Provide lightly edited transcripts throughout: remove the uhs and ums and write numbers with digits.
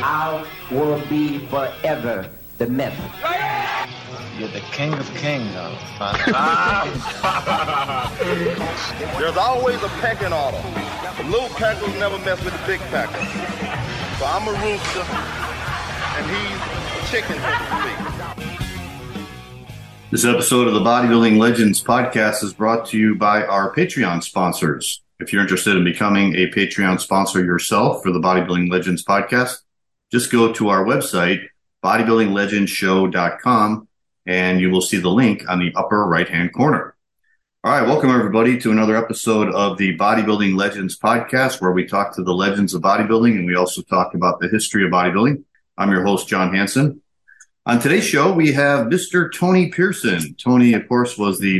I will be forever the myth. You're the king of kings, There's always a pecking order. The little peckers never mess with the big pecker. So I'm a rooster, and he's a chicken, so to speak. This episode of the Bodybuilding Legends podcast is brought to you by our Patreon sponsors. If you're interested in becoming a Patreon sponsor yourself for the Bodybuilding Legends podcast, just go to our website, bodybuildinglegendshow.com, and you will see the link on the upper right-hand corner. All right, welcome everybody to another episode of the Bodybuilding Legends podcast, where we talk to the legends of bodybuilding, and we also talk about the history of bodybuilding. I'm your host, John Hansen. On today's show, we have Mr. Tony Pearson. Tony, of course, was the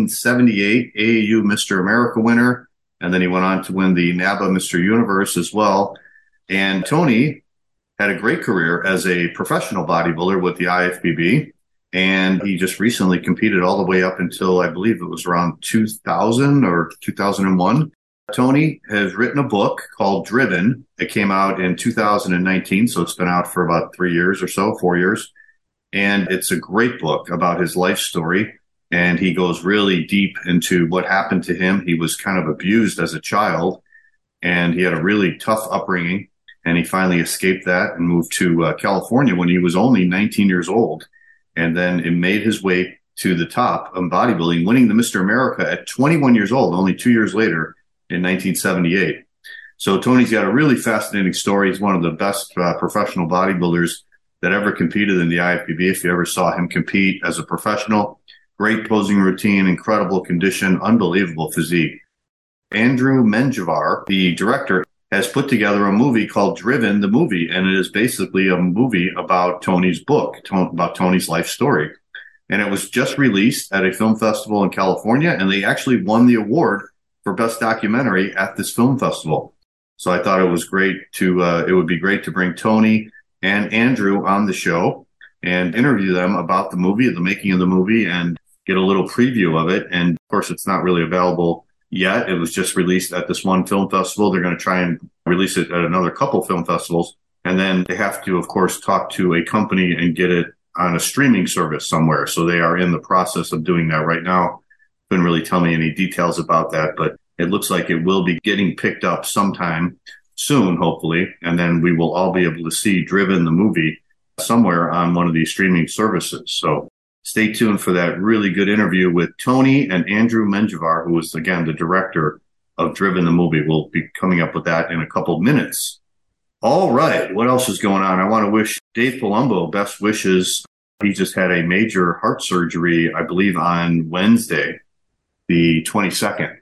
1978 AAU Mr. America winner, and then he went on to win the NABBA Mr. Universe as well. And Tony had a great career as a professional bodybuilder with the IFBB, and he just recently competed all the way up until, I believe it was around 2000 or 2001. Tony has written a book called Driven. It came out in 2019, so it's been out for about 3 years or so, 4 years. And it's a great book about his life story. And he goes really deep into what happened to him. He was kind of abused as a child, and he had a really tough upbringing. And he finally escaped that and moved to California when he was only 19 years old. And then it made his way to the top of bodybuilding, winning the Mr. America at 21 years old, only 2 years later in 1978. So Tony's got a really fascinating story. He's one of the best professional bodybuilders that ever competed in the IFBB. If you ever saw him compete as a professional, great posing routine, incredible condition, unbelievable physique. Andrew Menjivar, the director, has put together a movie called Driven, the movie, and it is basically a movie about Tony's book, about Tony's life story. And it was just released at a film festival in California, and they actually won the award for Best Documentary at this film festival. So I thought it was great it would be great to bring Tony and Andrew on the show and interview them about the movie, the making of the movie, and get a little preview of it. And of course, it's not really available yet. It was just released at this one film festival. They're going to try and release it at another couple film festivals. And then they have to, of course, talk to a company and get it on a streaming service somewhere. So they are in the process of doing that right now. Couldn't really tell me any details about that, but it looks like it will be getting picked up sometime soon, hopefully. And then we will all be able to see Driven, the movie, somewhere on one of these streaming services. So stay tuned for that really good interview with Tony and Andrew Menjivar, who is, again, the director of Driven, the movie. We'll be coming up with that in a couple minutes. All right. What else is going on? I want to wish Dave Palumbo best wishes. He just had a major heart surgery, I believe, on Wednesday, the 22nd.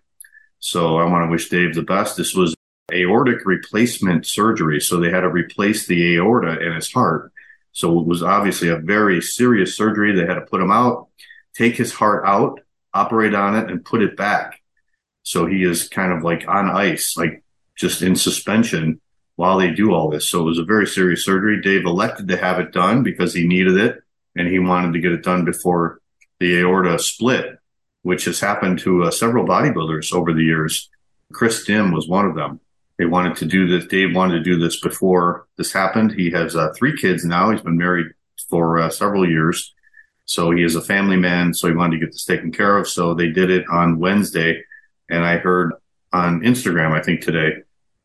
So I want to wish Dave the best. This was aortic replacement surgery. So they had to replace the aorta in his heart. So it was obviously a very serious surgery. They had to put him out, take his heart out, operate on it, and put it back. So he is kind of like on ice, like just in suspension while they do all this. So it was a very serious surgery. Dave elected to have it done because he needed it, and he wanted to get it done before the aorta split, which has happened to several bodybuilders over the years. Chris Dim was one of them. They wanted to do this. Dave wanted to do this before this happened. He has 3 kids now. He's been married for several years. So he is a family man. So he wanted to get this taken care of. So they did it on Wednesday. And I heard on Instagram, I think today,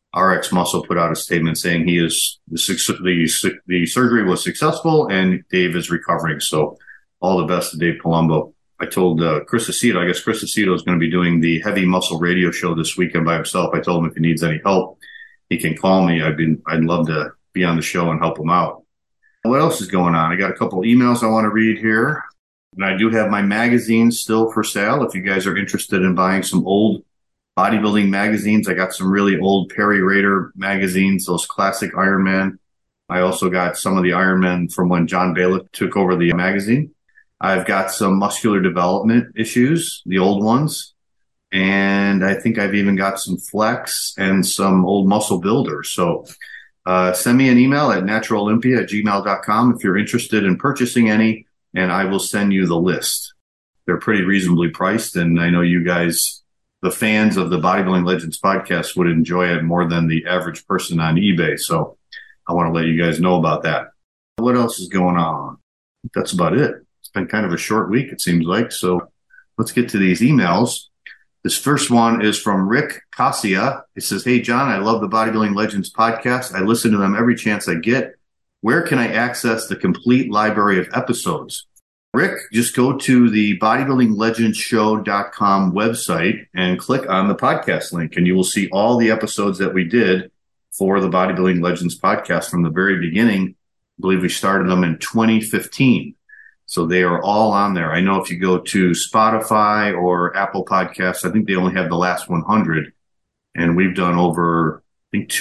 RX Muscle put out a statement saying the surgery was successful and Dave is recovering. So all the best to Dave Palumbo. I told Chris Aceto, I guess Chris Aceto is going to be doing the Heavy Muscle radio show this weekend by himself. I told him if he needs any help, he can call me. I'd love to be on the show and help him out. What else is going on? I got a couple emails I want to read here. And I do have my magazines still for sale. If you guys are interested in buying some old bodybuilding magazines, I got some really old Perry Raider magazines, those classic Ironman. I also got some of the Ironmen from when John Bailiff took over the magazine. I've got some muscular development issues, the old ones. And I think I've even got some Flex and some old Muscle Builders. So send me an email at naturalolympia@gmail.com if you're interested in purchasing any, and I will send you the list. They're pretty reasonably priced, and I know you guys, the fans of the Bodybuilding Legends podcast, would enjoy it more than the average person on eBay. So I want to let you guys know about that. What else is going on? That's about it. It's been kind of a short week, it seems like. So let's get to these emails. This first one is from Rick Cassia. It says, "Hey, John, I love the Bodybuilding Legends podcast. I listen to them every chance I get. Where can I access the complete library of episodes?" Rick, just go to the bodybuildinglegendsshow.com website and click on the podcast link, and you will see all the episodes that we did for the Bodybuilding Legends podcast from the very beginning. I believe we started them in 2015. So they are all on there. I know if you go to Spotify or Apple Podcasts, I think they only have the last 100. And we've done over, I think,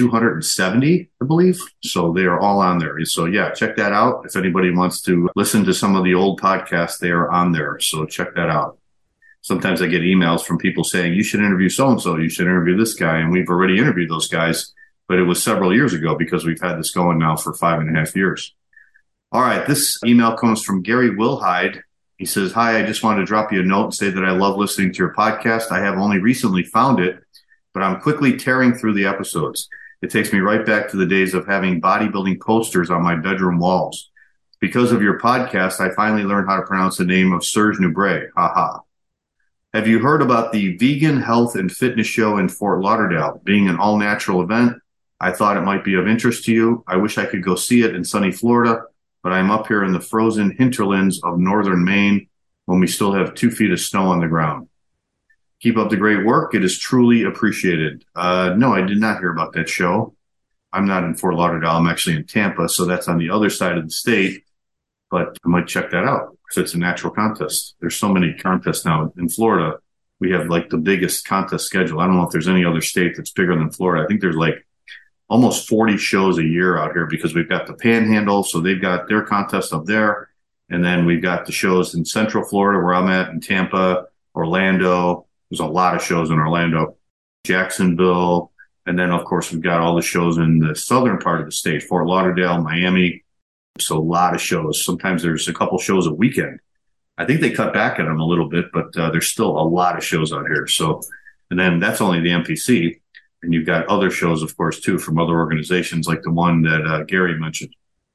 270, I believe. So they are all on there. So yeah, check that out. If anybody wants to listen to some of the old podcasts, they are on there. So check that out. Sometimes I get emails from people saying, you should interview so-and-so, you should interview this guy. And we've already interviewed those guys, but it was several years ago because we've had this going now for 5.5 years. All right, this email comes from Gary Wilhide. He says, "Hi, I just wanted to drop you a note and say that I love listening to your podcast. I have only recently found it, but I'm quickly tearing through the episodes. It takes me right back to the days of having bodybuilding posters on my bedroom walls. Because of your podcast, I finally learned how to pronounce the name of Serge Nubret. Haha. Have you heard about the Vegan Health and Fitness Show in Fort Lauderdale? Being an all-natural event, I thought it might be of interest to you. I wish I could go see it in sunny Florida, but I'm up here in the frozen hinterlands of northern Maine when we still have 2 feet of snow on the ground. Keep up the great work. It is truly appreciated." No, I did not hear about that show. I'm not in Fort Lauderdale. I'm actually in Tampa, so that's on the other side of the state, but I might check that out because it's a natural contest. There's so many contests now. In Florida, we have like the biggest contest schedule. I don't know if there's any other state that's bigger than Florida. I think there's like almost 40 shows a year out here because we've got the Panhandle, so they've got their contest up there. And then we've got the shows in Central Florida where I'm at, in Tampa, Orlando. There's a lot of shows in Orlando, Jacksonville. And then, of course, we've got all the shows in the southern part of the state, Fort Lauderdale, Miami. So a lot of shows. Sometimes there's a couple shows a weekend. I think they cut back at them a little bit, but there's still a lot of shows out here. So, and then that's only the NPC. And you've got other shows, of course, too, from other organizations like the one that Gary mentioned.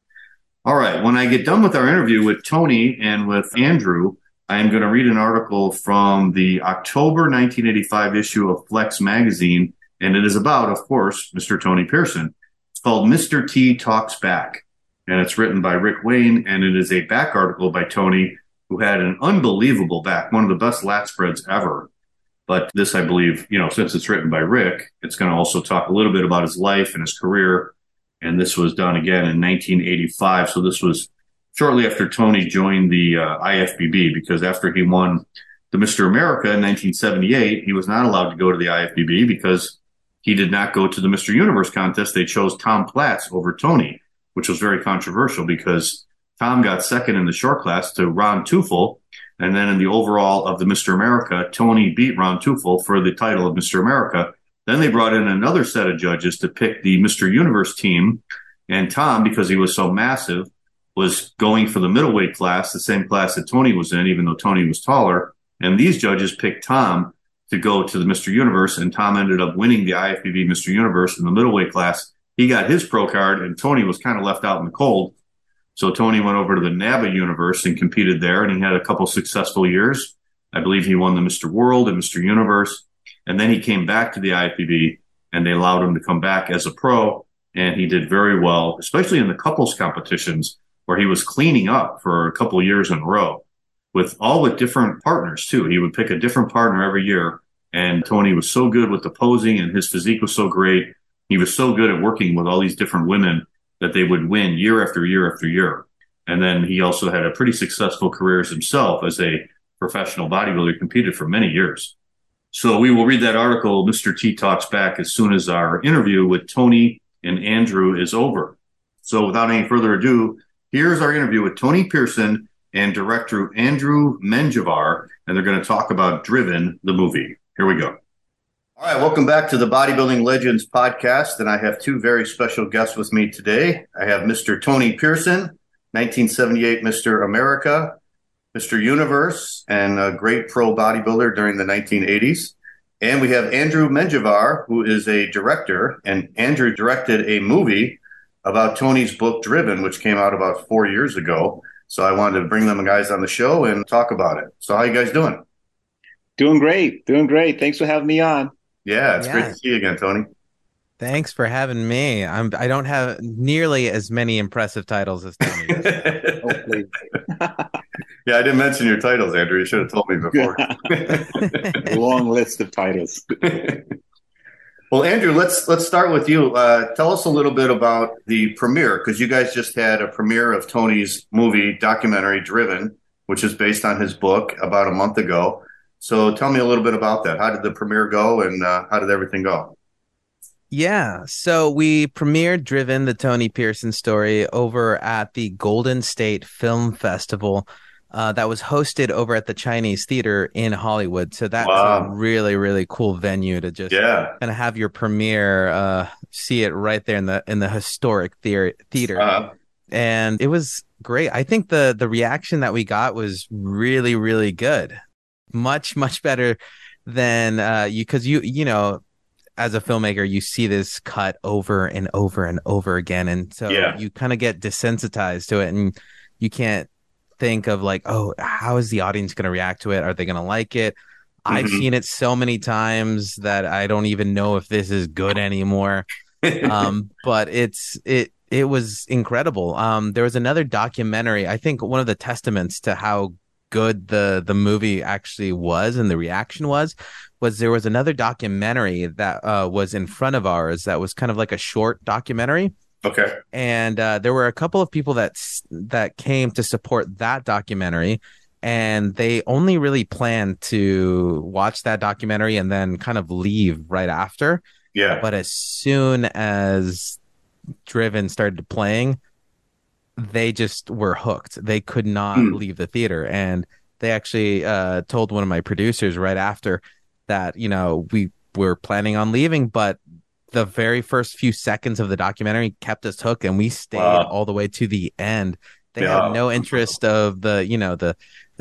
All right. When I get done with our interview with Tony and with Andrew, I am going to read an article from the October 1985 issue of Flex magazine. And it is about, of course, Mr. Tony Pearson. It's called Mr. T Talks Back. And it's written by Rick Wayne. And it is a back article by Tony, who had an unbelievable back, one of the best lat spreads ever. But this, I believe, since it's written by Rick, it's going to also talk a little bit about his life and his career. And this was done again in 1985. So this was shortly after Tony joined the IFBB, because after he won the Mr. America in 1978, he was not allowed to go to the IFBB because he did not go to the Mr. Universe contest. They chose Tom Platz over Tony, which was very controversial because Tom got second in the short class to Ron Teufel. And then in the overall of the Mr. America, Tony beat Ron Teufel for the title of Mr. America. Then they brought in another set of judges to pick the Mr. Universe team. And Tom, because he was so massive, was going for the middleweight class, the same class that Tony was in, even though Tony was taller. And these judges picked Tom to go to the Mr. Universe. And Tom ended up winning the IFBB Mr. Universe in the middleweight class. He got his pro card, and Tony was kind of left out in the cold. So Tony went over to the NABBA universe and competed there, and he had a couple successful years. I believe he won the Mr. World and Mr. Universe. And then he came back to the IFBB, and they allowed him to come back as a pro, and he did very well, especially in the couples competitions where he was cleaning up for a couple of years in a row with different partners too. He would pick a different partner every year, and Tony was so good with the posing, and his physique was so great. He was so good at working with all these different women that they would win year after year after year. And then he also had a pretty successful career as himself as a professional bodybuilder, competed for many years. So we will read that article, Mr. T Talks Back, as soon as our interview with Tony and Andrew is over. So without any further ado, here's our interview with Tony Pearson and director Andrew Menjivar, and they're going to talk about Driven, the movie. Here we go. All right, welcome back to the Bodybuilding Legends podcast, and I have two very special guests with me today. I have Mr. Tony Pearson, 1978 Mr. America, Mr. Universe, and a great pro bodybuilder during the 1980s. And we have Andrew Menjivar, who is a director, and Andrew directed a movie about Tony's book Driven, which came out about 4 years ago. So I wanted to bring them guys on the show and talk about it. So how you guys doing? Doing great. Doing great. Thanks for having me on. Yeah, it's great to see you again, Tony. Thanks for having me. I don't have nearly as many impressive titles as Tony does. Hopefully. Yeah, I didn't mention your titles, Andrew. You should have told me before. Long list of titles. Well, Andrew, let's start with you. Tell us a little bit about the premiere, because you guys just had a premiere of Tony's movie documentary Driven, which is based on his book, about a month ago. So tell me a little bit about that. How did the premiere go, and how did everything go? Yeah, so we premiered Driven, the Tony Pearson story, over at the Golden State Film Festival. That was hosted over at the Chinese Theater in Hollywood. So that's a really, really cool venue to just kind of have your premiere, see it right there in the historic theater. And it was great. I think the reaction that we got was really, really good. Much, much better than because you know, as a filmmaker, you see this cut over and over and over again. And so you kind of get desensitized to it, and you can't think of like, oh, how is the audience going to react to it? Are they going to like it? I've seen it so many times that I don't even know if this is good anymore. But it was incredible. There was another documentary. I think one of the testaments to how good the movie actually was and the reaction was there was another documentary that was in front of ours that was kind of like a short documentary. Okay. And there were a couple of people that came to support that documentary, and they only really planned to watch that documentary and then kind of leave right after. Yeah. But as soon as Driven started playing, they just were hooked. They could not leave the theater. And they actually told one of my producers right after that, you know, we were planning on leaving, but the very first few seconds of the documentary kept us hooked, and we stayed all the way to the end. They had no interest of the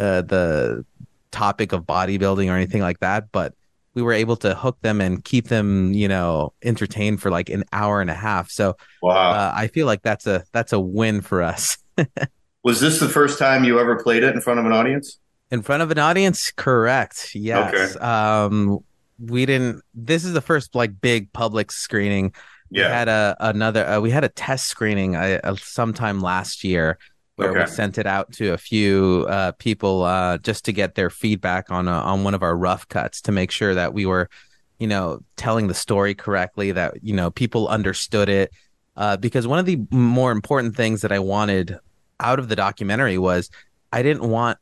topic of bodybuilding or anything like that, but we were able to hook them and keep them, you know, entertained for like an hour and a half. So I feel like that's a win for us. Was this the first time you ever played it in front of an audience? In front of an audience? Correct. Yes. Okay. This is the first like big public screening. Yeah. We had a test screening sometime last year where we sent it out to a few people just to get their feedback on one of our rough cuts to make sure that we were, you know, telling the story correctly, that, you know, people understood it. Because one of the more important things that I wanted out of the documentary was I didn't want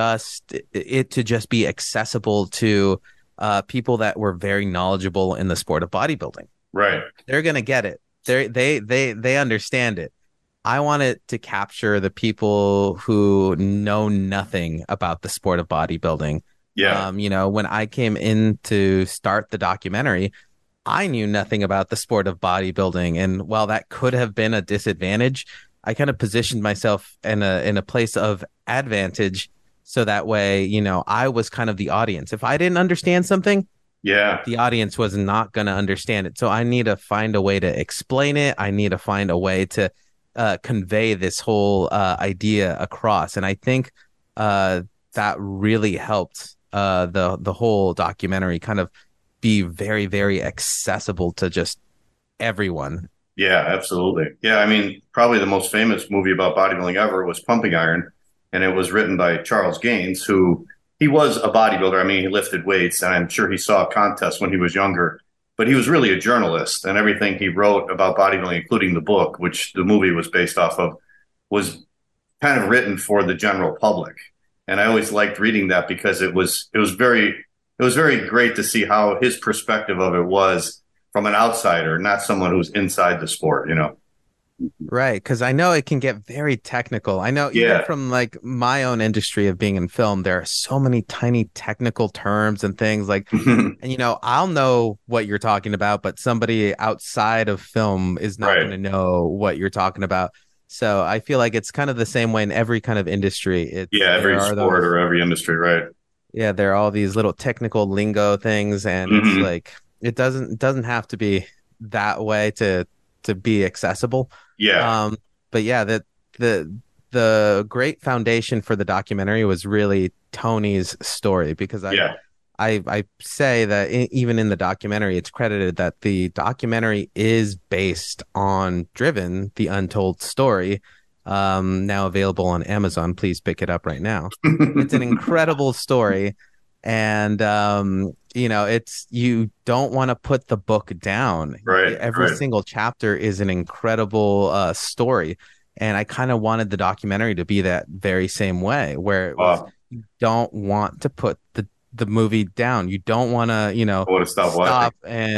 it to just be accessible to people that were very knowledgeable in the sport of bodybuilding. Right. They're going to get it. They understand it. I wanted to capture the people who know nothing about the sport of bodybuilding. Yeah. You know, when I came in to start the documentary, I knew nothing about the sport of bodybuilding. And while that could have been a disadvantage, I kind of positioned myself in a place of advantage. So that way, you know, I was kind of the audience. If I didn't understand something, the audience was not going to understand it. So I need to find a way to explain it. I need to find a way to convey this whole idea across. And I think that really helped the whole documentary kind of be very, very accessible to just everyone. Yeah, absolutely. Yeah, I mean, probably the most famous movie about bodybuilding ever was Pumping Iron, and it was written by Charles Gaines, who he was a bodybuilder. I mean, he lifted weights, and I'm sure he saw contests when he was younger, but he was really a journalist, and everything he wrote about bodybuilding, including the book, which the movie was based off of, was kind of written for the general public. And I always liked reading that because it was very great to see how his perspective of it was from an outsider, not someone who's inside the sport, you know? Right. Because I know it can get very technical. I know even from like my own industry of being in film, there are so many tiny technical terms and things like, and you know, I'll know what you're talking about, but somebody outside of film is not going to know what you're talking about. So I feel like it's kind of the same way in every kind of industry. Every sport or every industry, right? Yeah, there are all these little technical lingo things, and it's like it doesn't have to be that way to to be accessible. Yeah. But yeah, the great foundation for the documentary was really Tony's story, because Yeah. I say that even in the documentary, it's credited that the documentary is based on Driven, the Untold Story, now available on Amazon. Please pick it up right now. It's an incredible story. And, it's, you don't want to put the book down. Right. Every Right. single chapter is an incredible story. And I kind of wanted the documentary to be that very same way, where it was, Wow. you don't want to put the movie down. You don't want to, I want to stop watching.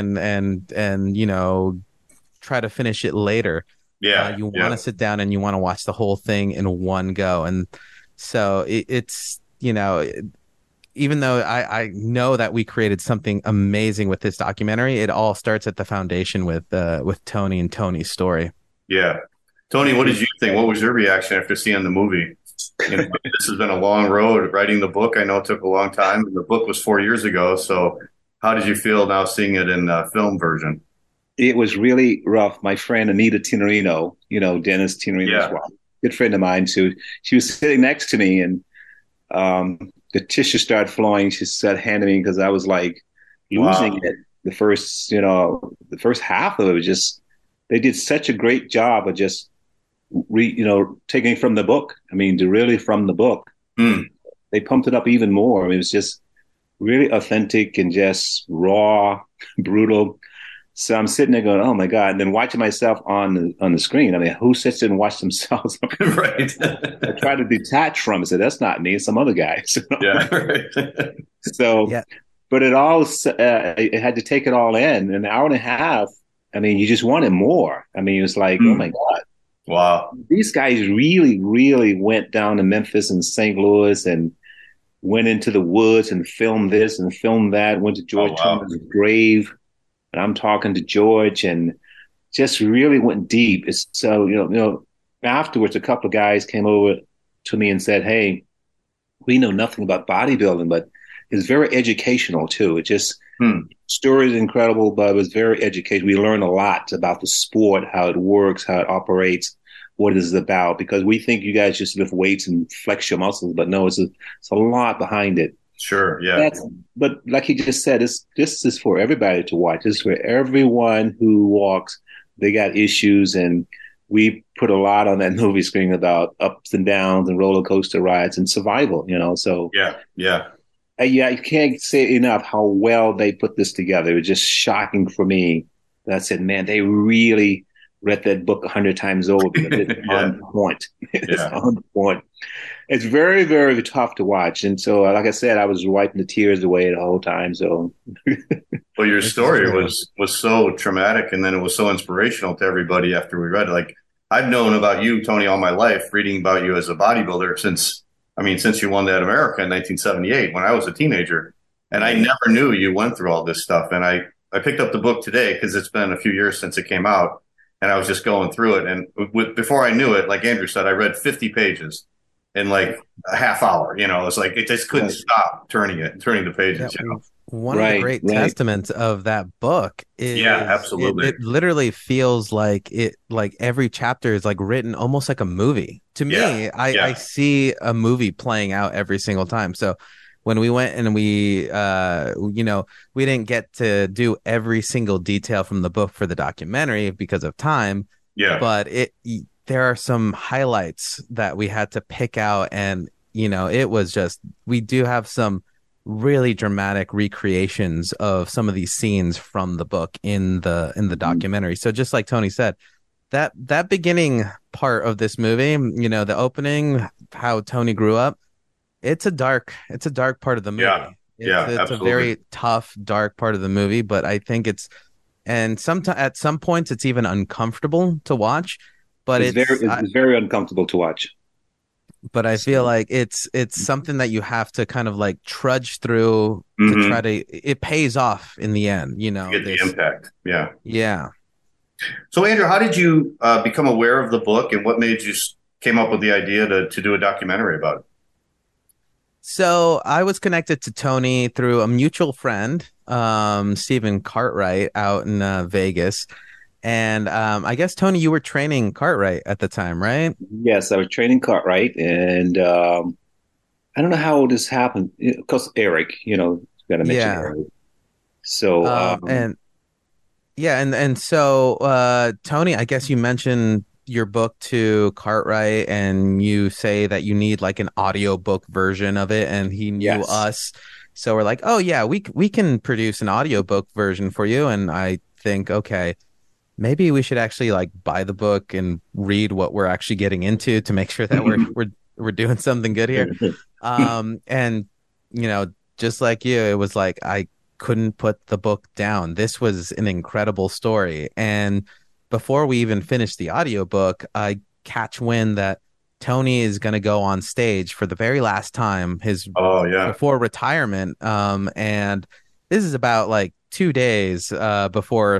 and try to finish it later. Yeah. You want Yeah. to sit down and you want to watch the whole thing in one go. And so it's, even though I know that we created something amazing with this documentary, it all starts at the foundation with Tony and Tony's story. Yeah. Tony, what did you think? What was your reaction after seeing the movie? This has been a long road. Writing the book, I know it took a long time. The book was 4 years ago. So how did you feel now seeing it in film version? It was really rough. My friend Anita Tinerino, Dennis Tinerino's wife, good friend of mine too. She was sitting next to me, and the tissue started flowing. She started handing me, because I was like losing it. The first half of it was just, they did such a great job of just taking from the book. I mean, really from the book. They pumped it up even more. I mean, it was just really authentic and just raw, brutal. So I'm sitting there going, "Oh my God!" And then watching myself on the screen. I mean, who sits there and watches themselves? Right. I try to detach from it. So that's not me. It's some other guy. So, Yeah. Right. so Yeah. but it had to take it all in. An hour and a half. I mean, you just wanted more. I mean, it was like, oh my God. Wow. These guys really, really went down to Memphis and St. Louis and went into the woods and filmed this and filmed that, went to George Thomas's grave. And I'm talking to George, and just really went deep. It's so, afterwards, a couple of guys came over to me and said, "Hey, we know nothing about bodybuilding, but it's very educational too. It just, story is incredible, but it was very educational. We learned a lot about the sport, how it works, how it operates, what it is about, because we think you guys just lift weights and flex your muscles, but no, it's a lot behind it." Sure. Yeah. But like he just said, this is for everybody to watch. This is for everyone who walks. They got issues, and we put a lot on that movie screen about ups and downs and roller coaster rides and survival. So Yeah. you can't say enough how well they put this together. It was just shocking for me. That I said, man, they really read that book 100 times over, because it's on point. It's on point. It's very, very tough to watch. And so, like I said, I was wiping the tears away the whole time. So, well, your story was so traumatic, and then it was so inspirational to everybody after we read it. Like, I've known about you, Tony, all my life, reading about you as a bodybuilder since you won that America in 1978 when I was a teenager. And I never knew you went through all this stuff. And I picked up the book today because it's been a few years since it came out. And I was just going through it. And before I knew it, like Andrew said, I read 50 pages in like a half hour. It's like it just couldn't stop turning the pages. Yeah. One of the great testaments of that book is absolutely. It literally feels like every chapter is like written almost like a movie. To me, I see a movie playing out every single time. So when we went and we didn't get to do every single detail from the book for the documentary because of time. Yeah. But there are some highlights that we had to pick out, and it was just, we do have some really dramatic recreations of some of these scenes from the book in the documentary. So just like Tony said, that beginning part of this movie, the opening, how Tony grew up, it's a dark part of the movie. It's a very tough, dark part of the movie, but I think at some points it's even uncomfortable to watch. But it's very uncomfortable to watch. But I feel like it's something that you have to kind of like trudge through to try to. It pays off in the end, You get the impact. Yeah. Yeah. So Andrew, how did you become aware of the book, and what made you came up with the idea to do a documentary about it? So I was connected to Tony through a mutual friend, Stephen Cartwright, out in Vegas. And I guess Tony, you were training Cartwright at the time, right? Yes, I was training Cartwright, and I don't know how this happened. Of course, Eric, got to mention Yeah. Eric. So, And yeah, and so Tony, I guess you mentioned your book to Cartwright, and you say that you need like an audiobook version of it, and he knew yes. us. So we're like, oh yeah, we can produce an audiobook version for you. And I think, okay, maybe we should actually like buy the book and read what we're actually getting into to make sure that we're doing something good here. And just like you, it was like I couldn't put the book down. This was an incredible story. And before we even finished the audiobook, I catch wind that Tony is going to go on stage for the very last time, his Oh yeah. before retirement. And this is about like 2 days before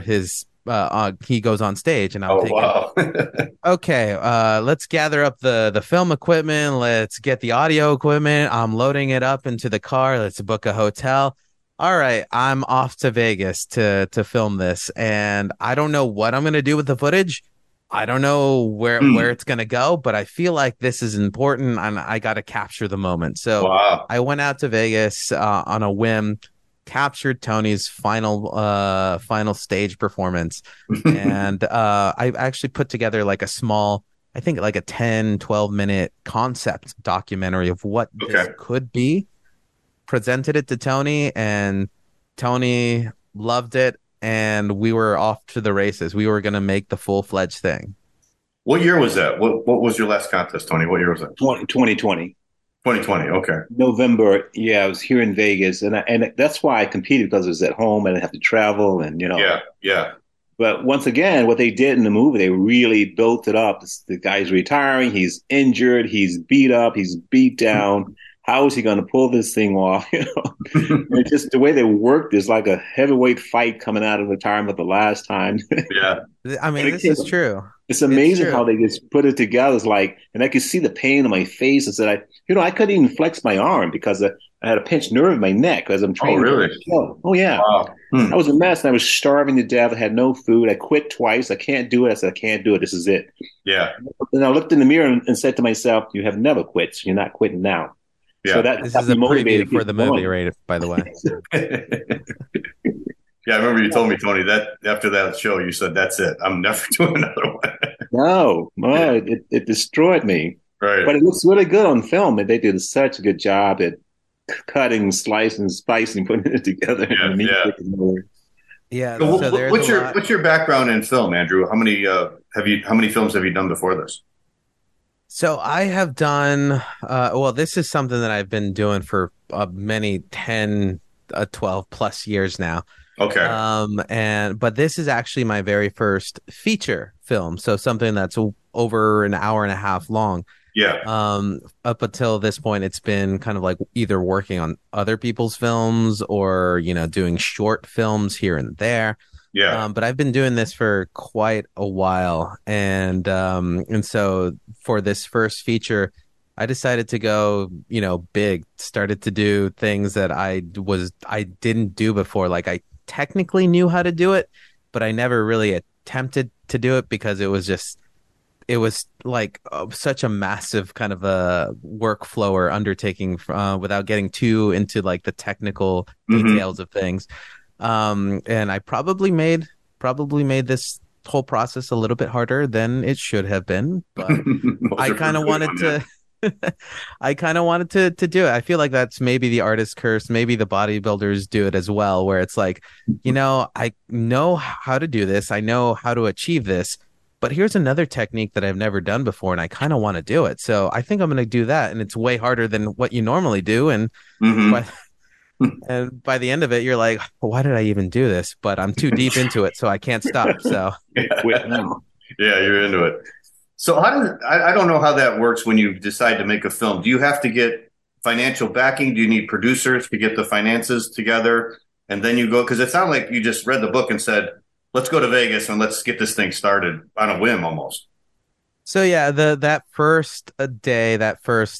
he goes on stage, and I'm Oh thinking, wow. okay, let's gather up the film equipment. Let's get the audio equipment. I'm loading it up into the car. Let's book a hotel. All right, I'm off to Vegas to film this, and I don't know what I'm gonna do with the footage. I don't know where it's gonna go, but I feel like this is important, and I got to capture the moment. So Wow. I went out to Vegas on a whim, captured Tony's final stage performance, and I actually put together like a small, I think like a 10-12 minute concept documentary of what this Okay. could be, presented it to Tony, and Tony loved it, and we were off to the races. We were going to make the full-fledged thing. What year was that? What was your last contest, Tony? What year was that? 2020. 2020. Okay. November. Yeah, I was here in Vegas, and that's why I competed, because it was at home. I didn't have to travel, and Yeah. Yeah. But once again, what they did in the movie, they really built it up. The guy's retiring. He's injured. He's beat up. He's beat down. How is he going to pull this thing off? And just the way they worked is like a heavyweight fight coming out of retirement the last time. Yeah. I mean, this is true. It's amazing how true. they just put it together. It's like, and I could see the pain on my face. I said, I couldn't even flex my arm because I had a pinched nerve in my neck as I'm Oh training. really? Oh yeah. Wow. I was a mess, and I was starving to death. I had no food. I quit twice. I can't do it. I said, I can't do it. This is it. Yeah. Then I looked in the mirror and said to myself, you have never quit. So you're not quitting now. Yeah. So that This got is me a motivated preview to for keep the movie, going. right? By the way. Yeah, I remember you told me, Tony, that after that show, you said, "That's it. I'm never doing another one." No, Yeah. it destroyed me. Right. But it looks really good on film, and they did such a good job at cutting, slicing, spicing, putting it together. Yeah, And yeah. Yeah. So So there's what's a your lot. what's your background in film, Andrew? How many films have you done before this? So I have done, well, this is something that I've been doing for many 10, 12 plus years now. Okay. But this is actually my very first feature film. So something that's over an hour and a half long. Yeah. Up until this point, it's been kind of like either working on other people's films or, doing short films here and there. Yeah. But I've been doing this for quite a while, and so for this first feature, I decided to go, big. Started to do things that I didn't do before. Like I technically knew how to do it, but I never really attempted to do it because it was like such a massive kind of a workflow or undertaking without getting too into like the technical details of things. And I probably made this whole process a little bit harder than it should have been, but I kind of wanted to I kind of wanted to do it. I feel like that's maybe the artist curse. Maybe the bodybuilders do it as well, where it's like, I know how to do this. I know how to achieve this, but here's another technique that I've never done before, and I kind of want to do it. So I think I'm going to do that, and it's way harder than what you normally do. And by the end of it, you're like, well, why did I even do this? But I'm too deep into it, so I can't stop. So Yeah, you're into it. So I don't know how that works when you decide to make a film. Do you have to get financial backing? Do you need producers to get the finances together? And then you go, because it sounded like you just read the book and said, let's go to Vegas and let's get this thing started on a whim almost. So yeah, that first day, that first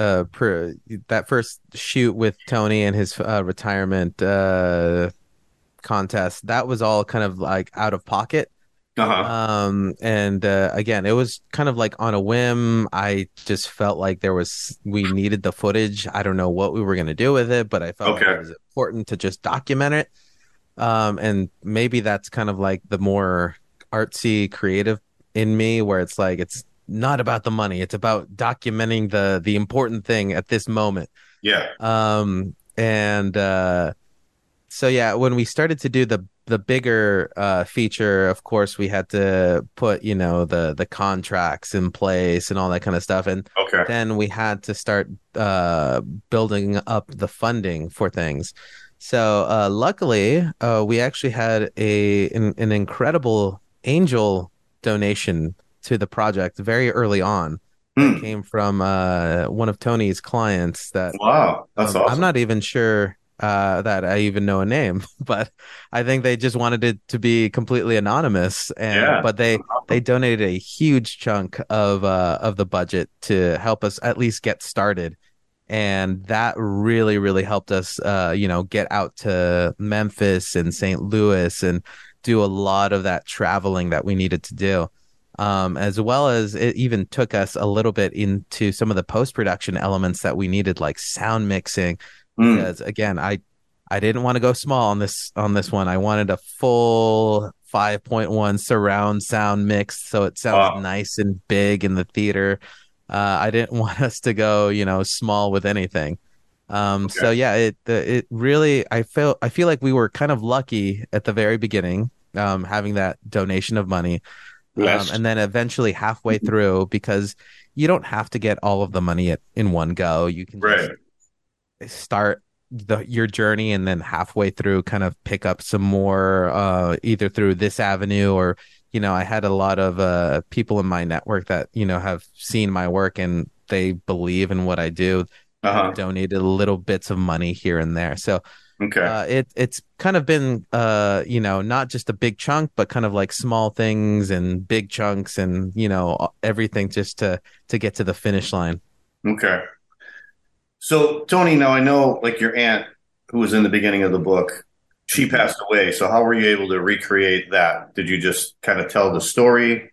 shoot with Tony and his retirement contest, that was all kind of like out of pocket. Uh-huh. And again, it was kind of like on a whim. I just felt like we needed the footage. I don't know what we were going to do with it, but I felt like Okay. it was important to just document it. And maybe that's kind of like the more artsy creative in me, where it's like it's not about the money, it's about documenting the important thing at this moment. Yeah. And so yeah, when we started to do the bigger feature, of course we had to put, you know, the contracts in place and all that kind of stuff. And Okay. then we had to start building up the funding for things. So luckily, we actually had an incredible angel donation to the project very early on that Hmm. came from one of Tony's clients that Wow. That's I'm awesome. not even sure that I even know a name, but I think they just wanted it to be completely anonymous. Yeah. But they donated a huge chunk of the budget to help us at least get started, and that really really helped us, you know, get out to Memphis and St. Louis and do a lot of that traveling that we needed to do. As well as it even took us a little bit into some of the post-production elements that we needed, like sound mixing, Hmm. because again, I didn't want to go small on this one. I wanted a full 5.1 surround sound mix so it sounded Wow. nice and big in the theater. I didn't want us to go, you know, small with anything. So Okay. yeah, it really, I feel like we were kind of lucky at the very beginning, having that donation of money, Blessed. and then eventually halfway through, because you don't have to get all of the money in one go. You can Right. just start your journey, and then halfway through kind of pick up some more, either through this avenue, or, you know, I had a lot of people in my network that, you know, have seen my work and they believe in what I do, have Uh-huh. donated little bits of money here and there. So Okay. it's kind of been, you know, not just a big chunk, but kind of like small things and big chunks, and, you know, everything just to get to the finish line. Okay. So, Tony, now I know like your aunt who was in the beginning of the book, she Mhm. passed away. So how were you able to recreate that? Did you just kind of tell the story?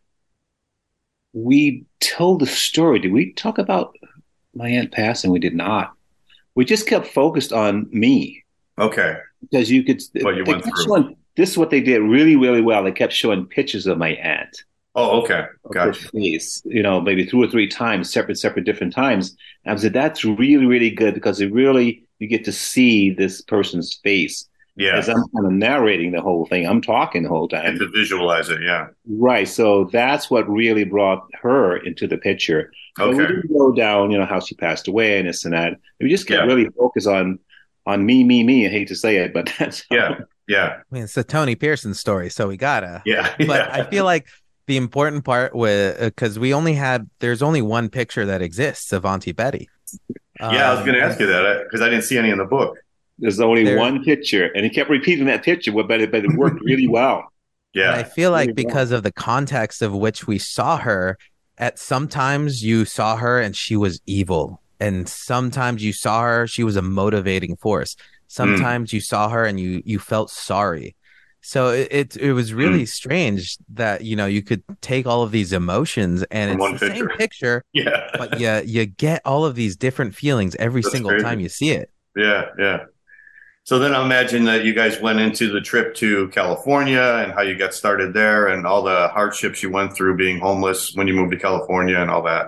We told the story. Did we talk about my aunt passing? We did not. We just kept focused on me Okay. because you could. What you They went kept through. showing. This is what they did really, really well. They kept showing pictures of my aunt, Oh, okay. of her Gotcha. face. You know, maybe two or three times, separate, different times. And I said that's really, really good because it really you get to see this person's face Yeah. as I'm kind of narrating the whole thing. I'm talking the whole And time. to visualize it. Yeah. Right. So that's what really brought her into the picture. But we Okay. didn't go down, you know, how she passed away and this and that. We just kept Yeah. really focused on me. I hate to say it, but that's Yeah. Yeah. I mean, it's the Tony Pearson story, so we gotta. Yeah. But I Yeah. feel like the important part with, because there's only one picture that exists of Auntie Betty. Yeah. I was going to ask And you that because I didn't see any in the book. there's only there, one picture. And he kept repeating that picture, but it worked really well. and I Yeah. feel Really like well. because of the context of which we saw her, at sometimes you saw her and she was evil, and sometimes you saw her, she was a motivating force. Mm. Sometimes you saw her and you felt sorry. So it was really Mm. strange that, you know, you could take all of these emotions and From it's one the same picture. picture, Yeah. but you get all of these different feelings every That's single time crazy. you see it. Yeah. Yeah. So then I imagine that you guys went into the trip to California and how you got started there and all the hardships you went through being homeless when you moved to California and all that.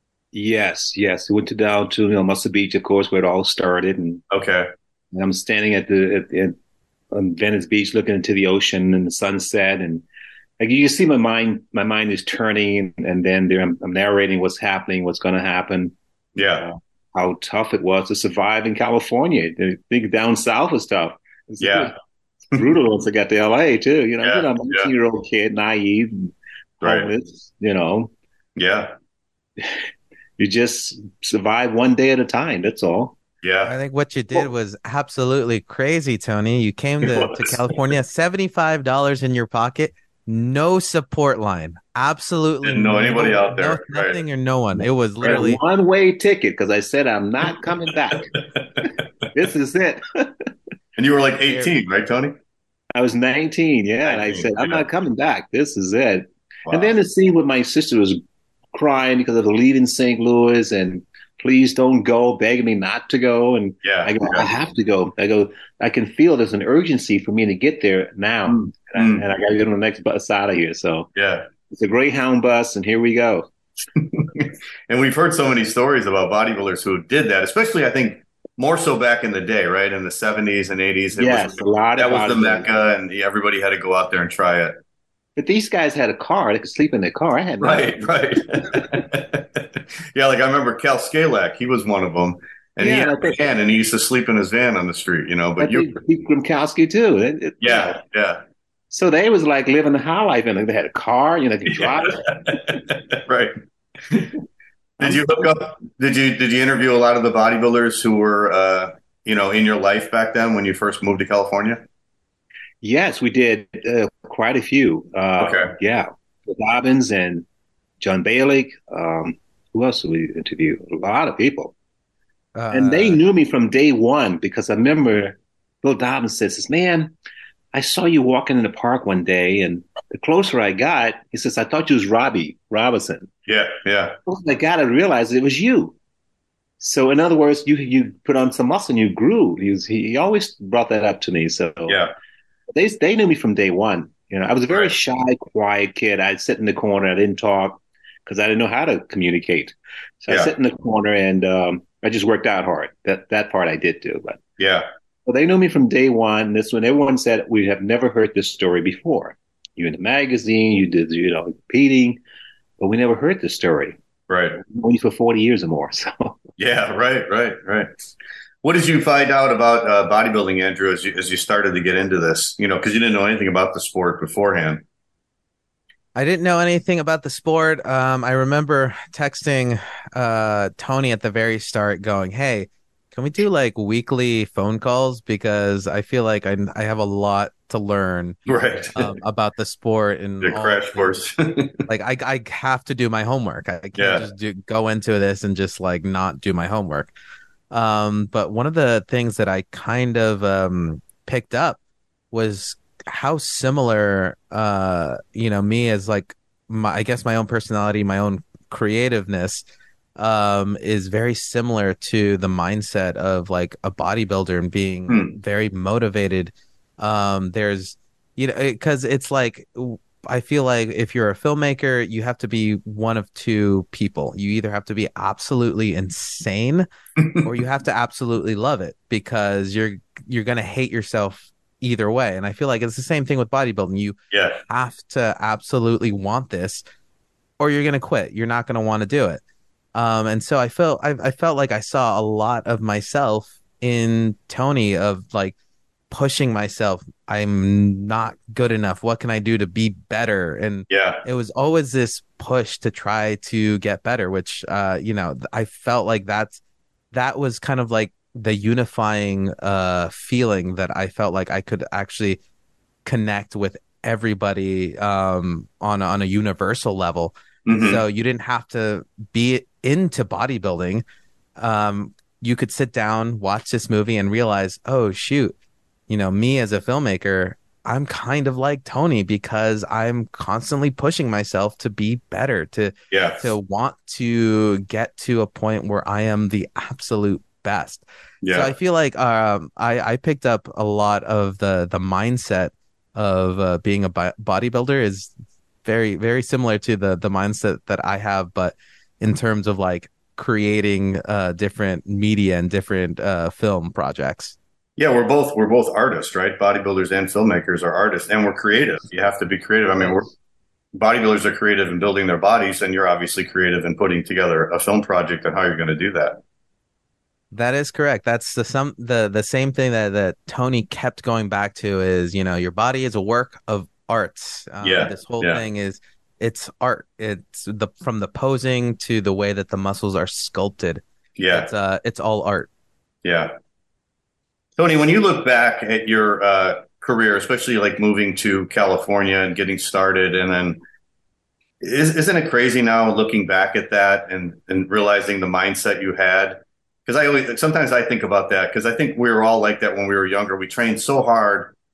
Yes. We went down to, you know, Muscle Beach, of course, where it all started. And Okay. I'm standing on Venice Beach looking into the ocean and the sunset. And like you see my mind is turning. And then there I'm narrating what's happening, what's going to happen. Yeah. uh, how tough it was to survive in California. I think down south was tough. It's Yeah. brutal once I got to LA too. Yeah. I'm a Yeah. 19-year-old kid, naive, Right. homeless. You know, Yeah. you just survive one day at a time. That's all. I Yeah. think what you did Well, was absolutely crazy, Tony. You came It to was. California, $75 in your pocket, no support line, absolutely Didn't know anybody out no there. Right. nothing or no one. It was and a literally, one-way ticket because I said I'm not coming back. This is it. And you were like 18, right, Tony? I was 19, yeah. And I 19, said, I'm yeah. not coming back. This is it. Wow. And then the scene with my sister was crying because of leaving St. Louis and please don't go, begging me not to go. And Yeah. I go, Yeah. I have to go. I go, I can feel there's an urgency for me to get there now. And I got to get on the next bus out of here. So Yeah. it's a Greyhound bus, and here we go. And we've heard so many stories about bodybuilders who did that, especially I think more so back in the day, right? In the 70s and 80s. Yes, a lot of that was the bodybuilders. mecca, and everybody had to go out there and try it. But these guys had a car; they could sleep in their car. I had Right, right. Yeah, like I remember Cal Scalak, he was one of them. And he had a van, and he used to sleep in his van on the street, you know. But Pete Grimkowski too. Yeah. So they was like living the high life, and they had a car, you know, they could drive. Right. Did you hook up? Did you interview a lot of the bodybuilders who were, in your life back then when you first moved to California? Yes, we did quite a few. Okay. Yeah, Dobbins and John Balick. Who else did we interview? A lot of people. And they knew me from day one because I remember Bill Dobbins says, man, I saw you walking in the park one day, and the closer I got, he says, I thought you was Robbie Robinson. Yeah. I got to realize it was you. So in other words, you put on some muscle and you grew. He always brought that up to me. So yeah, they knew me from day one. You know, I was a very shy, quiet kid. I'd sit in the corner. I didn't talk because I didn't know how to communicate. So I sit in the corner and I just worked out hard. That part I did do. But well, they knew me from day one. This when everyone said we have never heard this story before. You in the magazine, you did competing, but we never heard this story. Right. Only for 40 years or more. So yeah, right. What did you find out about bodybuilding, Andrew, as you started to get into this? You know, because you didn't know anything about the sport beforehand. I didn't know anything about the sport. I remember texting Tony at the very start going, hey, can we do like weekly phone calls? Because I feel like I have a lot to learn about the sport and the crash course. Like I have to do my homework. I can't just go into this and just like not do my homework. But one of the things that I kind of picked up was how similar me as like I guess my own personality, my own creativeness is very similar to the mindset of like a bodybuilder and being very motivated. There's because it's like I feel like if you're a filmmaker, you have to be one of two people. You either have to be absolutely insane or you have to absolutely love it, because you're going to hate yourself either way. And I feel like it's the same thing with bodybuilding. You have to absolutely want this or you're going to quit. You're not going to want to do it. And so I felt like I saw a lot of myself in Tony, of like pushing myself. I'm not good enough. What can I do to be better? And it was always this push to try to get better, which, I felt like that was kind of like the unifying feeling that I felt like I could actually connect with everybody on a universal level. Mm-hmm. So you didn't have to be into bodybuilding. You could sit down, watch this movie and realize, oh, shoot, me as a filmmaker, I'm kind of like Tony because I'm constantly pushing myself to be better, to want to get to a point where I am the absolute best. So I feel like I picked up a lot of the mindset of being a bodybuilder is very, very similar to the mindset that I have, but in terms of like creating different media and different film projects. Yeah, we're both artists, right? Bodybuilders and filmmakers are artists, and we're creative. You have to be creative. I mean, bodybuilders are creative in building their bodies, and you're obviously creative in putting together a film project and how you're going to do that. That is correct. That's the same thing that Tony kept going back to is, your body is a work of arts. This whole thing it's art. It's from the posing to the way that the muscles are sculpted. Yeah. It's all art. Yeah. Tony, when you look back at your career, especially like moving to California and getting started, and then isn't it crazy now looking back at that and realizing the mindset you had? Because sometimes I think about that, because I think we were all like that when we were younger. We trained so hard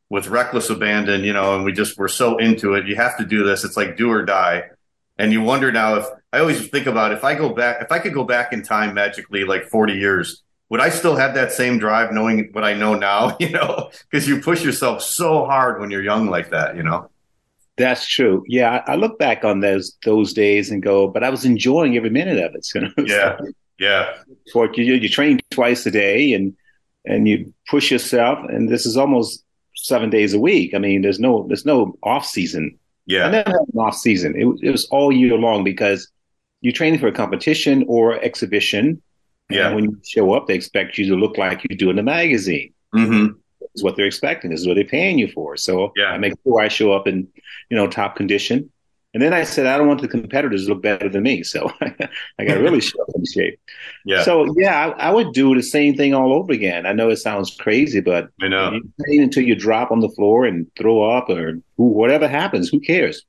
with reckless abandon, and we just were so into it. You have to do this. It's like do or die. And you wonder now if I always think about if I could go back in time magically like 40 years, would I still have that same drive knowing what I know now, because you push yourself so hard when you're young like that. That's true. Yeah, I look back on those days and go, but I was enjoying every minute of it. Yeah, yeah. For you train twice a day and you push yourself, and this is almost 7 days a week. I mean, there's no off season. Yeah, I never had an off season. It was all year long because you're training for a competition or exhibition. Yeah, and when you show up, they expect you to look like you do in the magazine. Mm-hmm. This is what they're expecting. This is what they're paying you for. So yeah. I make sure I show up in, top condition. And then I said, I don't want the competitors to look better than me. So I got to really show up in shape. Yeah. So, yeah, I would do the same thing all over again. I know it sounds crazy, but I know. You train until you drop on the floor and throw up or whatever happens. Who cares?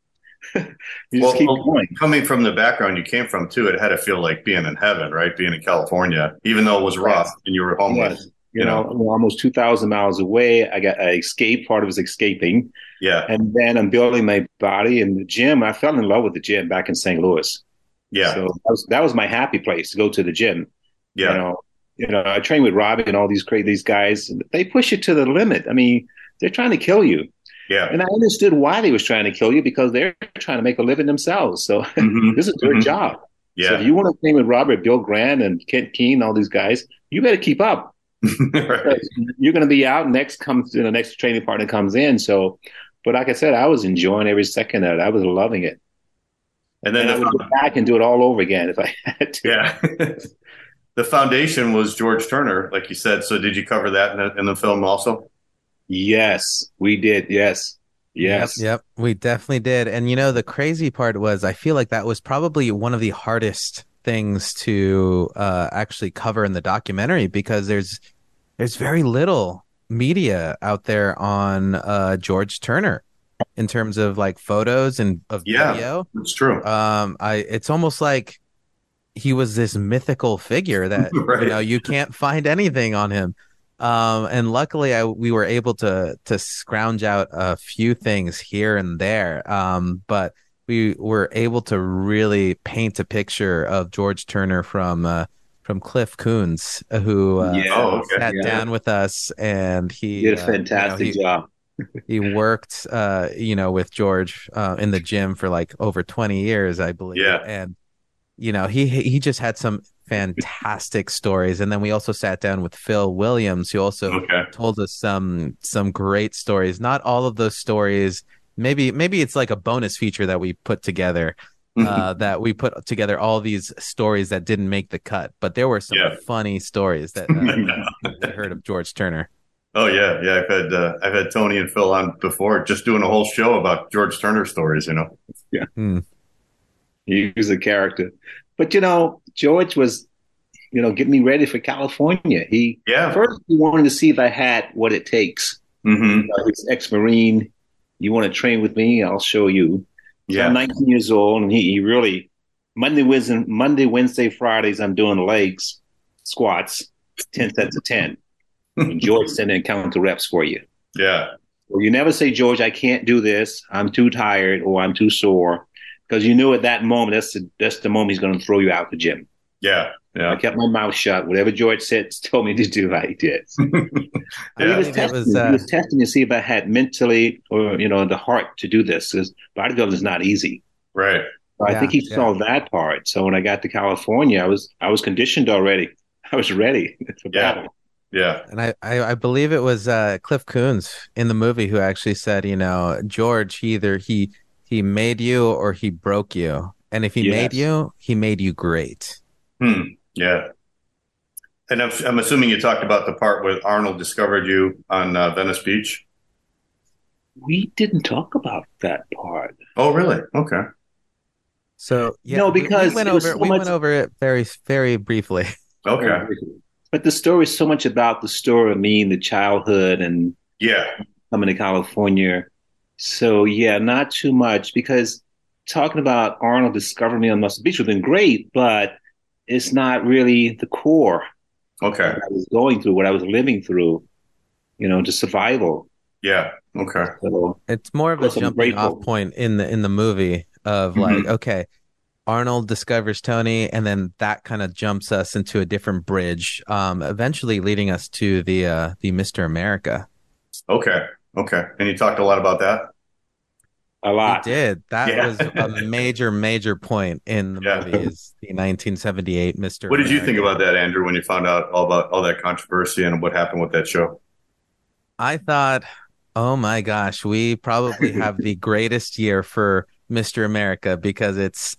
You just keep going. Coming from the background you came from, too, it had to feel like being in heaven, right? Being in California, even though it was rough and you were homeless. Yes. Almost 2,000 miles away. I escaped. Part of it was escaping. Yeah. And then I'm building my body in the gym. I fell in love with the gym back in St. Louis. Yeah. So that was my happy place to go to the gym. Yeah. I trained with Robbie and all these guys. They push you to the limit. I mean, they're trying to kill you. Yeah. And I understood why they was trying to kill you because they're trying to make a living themselves. So this is their job. Yeah. So if you want to train with Robert, Bill Grant, and Kent Keene, all these guys, you better keep up. Right. You're going to be out. Next training partner comes in. So, but like I said, I was enjoying every second of it. I was loving it. And then I would go back and do it all over again if I had to. Yeah. The foundation was George Turner, like you said. So did you cover that in the film also? Yes, we did. Yes. Yep, we definitely did. And the crazy part was I feel like that was probably one of the hardest things to actually cover in the documentary because there's very little media out there on George Turner in terms of like photos and of video. That's true. It's almost like he was this mythical figure that right. You can't find anything on him. And luckily we were able to scrounge out a few things here and there. But we were able to really paint a picture of George Turner from Cliff Coons, who sat down with us, and he did a fantastic job. He worked, with George in the gym for like over 20 years, I believe. Yeah. And he just had some fantastic stories. And then we also sat down with Phil Williams, who also told us some great stories. Not all of those stories. Maybe it's like a bonus feature that we put together, that we put together all these stories that didn't make the cut. But there were some funny stories that I heard of George Turner. Oh yeah. I've had Tony and Phil on before, just doing a whole show about George Turner stories. Yeah. He was a character. But, George was, getting me ready for California. First he wanted to see if I had what it takes. Mm-hmm. He's ex-Marine. You want to train with me? I'll show you. So I'm 19 years old, and he really, Monday, Wednesday, Fridays, I'm doing legs, squats, 10 sets of 10. And George sending and count the reps for you. Yeah. Well, you never say, George, I can't do this. I'm too tired or I'm too sore. Because you knew at that moment, that's the moment he's going to throw you out the gym. Yeah. I kept my mouth shut. Whatever George told me to do, I did. He was testing to see if I had mentally or, the heart to do this. Because bodybuilding is not easy. Right. So I think he saw that part. So when I got to California, I was conditioned already. I was ready for battle. Yeah. And I believe it was Cliff Coons in the movie who actually said, George, he made you or he broke you. And if he made you, he made you great. Yeah. And I'm assuming you talked about the part where Arnold discovered you on Venice Beach. We didn't talk about that part. Oh, really? Okay. So, because we went over it very, very briefly. Okay. But the story is so much about the story of me and the childhood and coming to California. So, not too much, because talking about Arnold discovering me on Muscle Beach would have been great, but it's not really the core. Okay. What I was going through, what I was living through, the survival. Yeah. Okay. So It's more of a that's I'm jumping off grateful. point in the movie of like, Mhm. okay, Arnold discovers Tony, and then that kind of jumps us into a different bridge, eventually leading us to the Mr. America. Okay. Okay. And you talked a lot about that? A We lot. did. That Yeah. was a major point in the Yeah. movie is the 1978 Mr. What did you think America. about that, Andrew, when you found out all about all that controversy and what happened with that show? I thought, oh my gosh, we probably have the greatest year for Mr. America because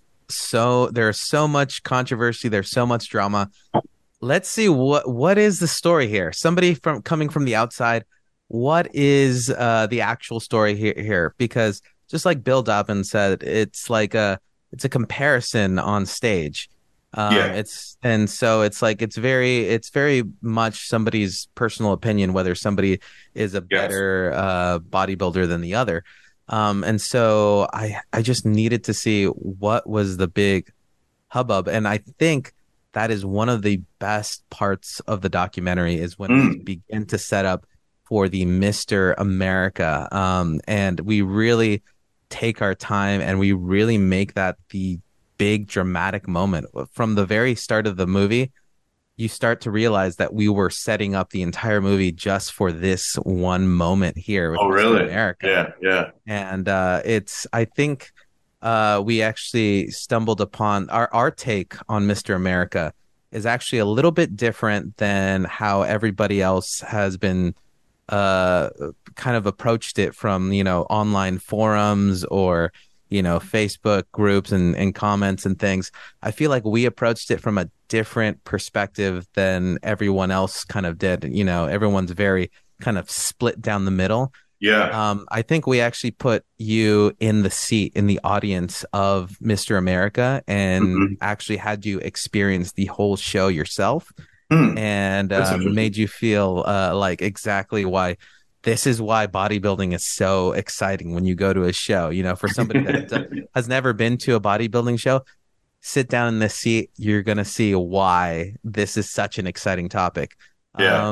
there's so much controversy, there's so much drama. Let's see what is the story here. Somebody from coming from the outside, what is the actual story here? Because just like Bill Dobbin said, it's a comparison on stage. Yeah. It's and so it's like it's very much somebody's personal opinion whether somebody is a Yes. better bodybuilder than the other. And so I just needed to see what was the big hubbub. And I think that is one of the best parts of the documentary is when we Mm. begin to set up for the Mr. America. And we really take our time and we really make that the big dramatic moment. From the very start of the movie, you start to realize that we were setting up the entire movie just for this one moment here with Oh, Mr. really? America. Yeah. Yeah. And I think we actually stumbled upon our take on Mr. America is actually a little bit different than how everybody else has been uh, kind of approached it from, online forums or, Facebook groups and comments and things. I feel like we approached it from a different perspective than everyone else kind of did. Everyone's very kind of split down the middle. Yeah. I think we actually put you in the seat in the audience of Mr. America and Mhm. actually had you experience the whole show yourself Hmm. and That's interesting. made you feel like exactly why this is why bodybuilding is so exciting when you go to a show. For somebody that has never been to a bodybuilding show, sit down in this seat, you're going to see why this is such an exciting topic. Yeah.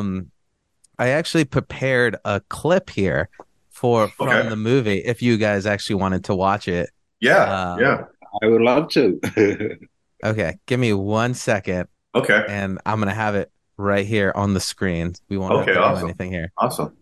I actually prepared a clip here from Okay. the movie if you guys actually wanted to watch it. Yeah. Um, Yeah. I would love to. okay, give me 1 second Okay. and I'm gonna have it right here on the screen. We won't have Okay. to do Awesome. anything here. Awesome.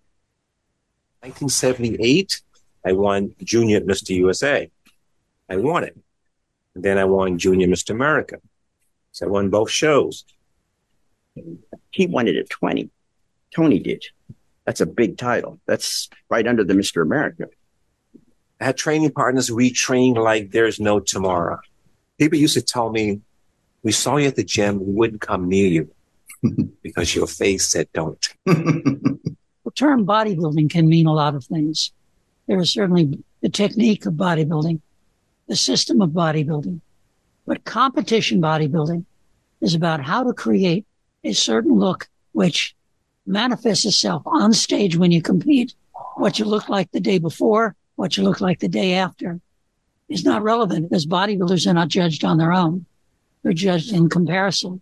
1978, I won Junior Mr. USA. I won it. And then I won Junior Mr. America. So I won both shows. He won it at 20. Tony did. That's a big title. That's right under the Mr. America. I had training partners. We trained like there's no tomorrow. People used to tell me, we saw you at the gym, we wouldn't come near you because your face said don't. The term bodybuilding can mean a lot of things. There is certainly the technique of bodybuilding, the system of bodybuilding, but competition bodybuilding is about how to create a certain look which manifests itself on stage when you compete. What you look like the day before, what you look like the day after is not relevant because bodybuilders are not judged on their own. They're judged in comparison.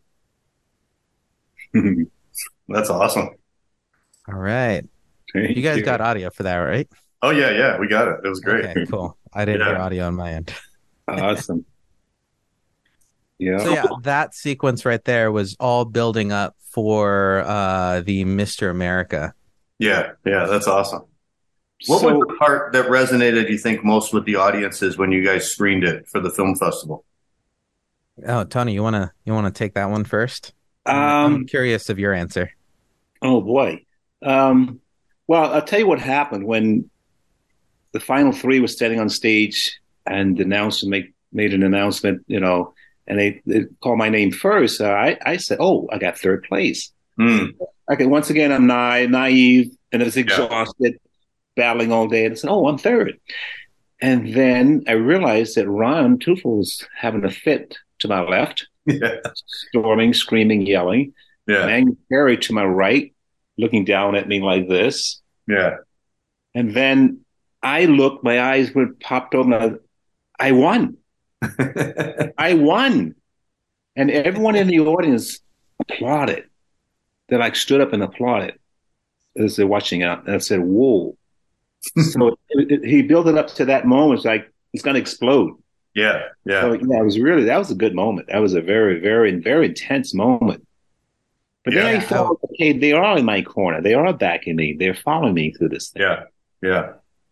That's awesome. All right. Thank You guys got audio for that, right? Oh yeah, yeah, we got it. It was great. Okay, cool. I didn't Yeah. hear audio on my end. Awesome. Yeah. So yeah, that sequence right there was all building up for the Mr. America. Yeah, yeah, that's awesome. What was the part that resonated, you think, most with the audiences when you guys screened it for the film festival? Oh, Tony, you wanna take that one first? I'm curious of your answer. Oh boy. Well, I'll tell you what happened when the final three was standing on stage and the announcer made an announcement, and they called my name first. I said, "Oh, I got third place." Mm. Okay, once again, I'm naive and I was exhausted, battling all day, and I said, "Oh, I'm third." And then I realized that Ron Tufel was having a fit to my left, storming, screaming, yelling. Yeah. And Perry to my right, looking down at me like this. Yeah. And then I looked, my eyes were popped open. I won. I won. And everyone in the audience applauded. They stood up and applauded as they're watching it. And I said, whoa, So he built it up to that moment. It's like it's going to explode. Yeah, yeah. So yeah, that was a good moment. That was a very, very, very intense moment. But then I felt, okay, they are in my corner. They are backing me. They're following me through this thing. Yeah, yeah.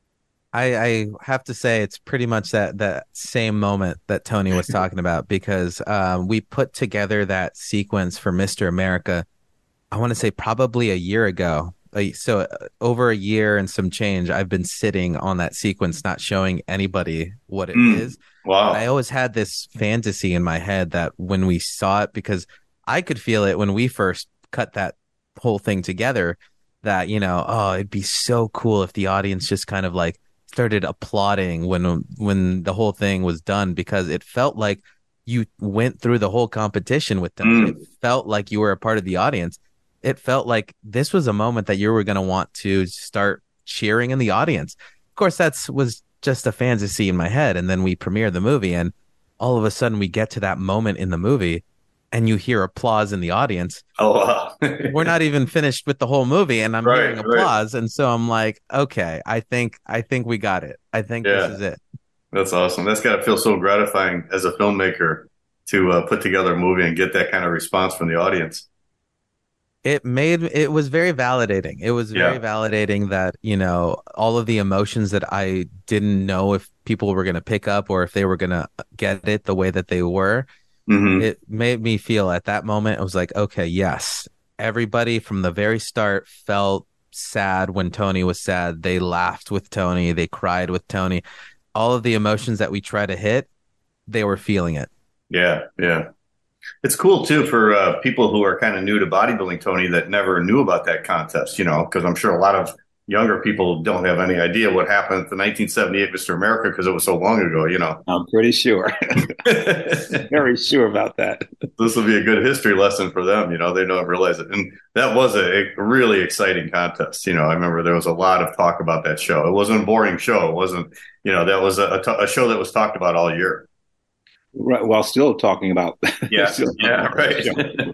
I have to say it's pretty much that same moment that Tony was talking about, because we put together that sequence for Mr. America, I want to say probably a year ago. So over a year and some change, I've been sitting on that sequence, not showing anybody what it is. Wow. And I always had this fantasy in my head that when we saw it, because I could feel it when we first cut that whole thing together, that, oh, it'd be so cool if the audience just kind of like started applauding when the whole thing was done, because it felt like you went through the whole competition with them. It felt like you were a part of the audience. It felt like this was a moment that you were going to want to start cheering in the audience. Of course, was just a fantasy in my head. And then we premiere the movie, and all of a sudden we get to that moment in the movie and you hear applause in the audience. Oh, wow. We're not even finished with the whole movie and I'm hearing applause. Right. And so I'm like, okay, I think we got it. I think this is it. That's awesome. That's got to feel so gratifying as a filmmaker to put together a movie and get that kind of response from the audience. It was very validating. It was very validating that, all of the emotions that I didn't know if people were going to pick up or if they were going to get it the way that they were. Mm-hmm. It made me feel at that moment, it was like, okay, yes, everybody from the very start felt sad when Tony was sad. They laughed with Tony. They cried with Tony. All of the emotions that we try to hit, they were feeling it. Yeah, yeah. It's cool, too, for people who are kind of new to bodybuilding, Tony, that never knew about that contest, because I'm sure a lot of younger people don't have any idea what happened at the 1978 Mr. America because it was so long ago, I'm pretty sure. Very sure about that. This will be a good history lesson for them. They don't realize it. And that was a really exciting contest. I remember there was a lot of talk about that show. It wasn't a boring show. It wasn't, that was a show that was talked about all year. Right, while still talking about right.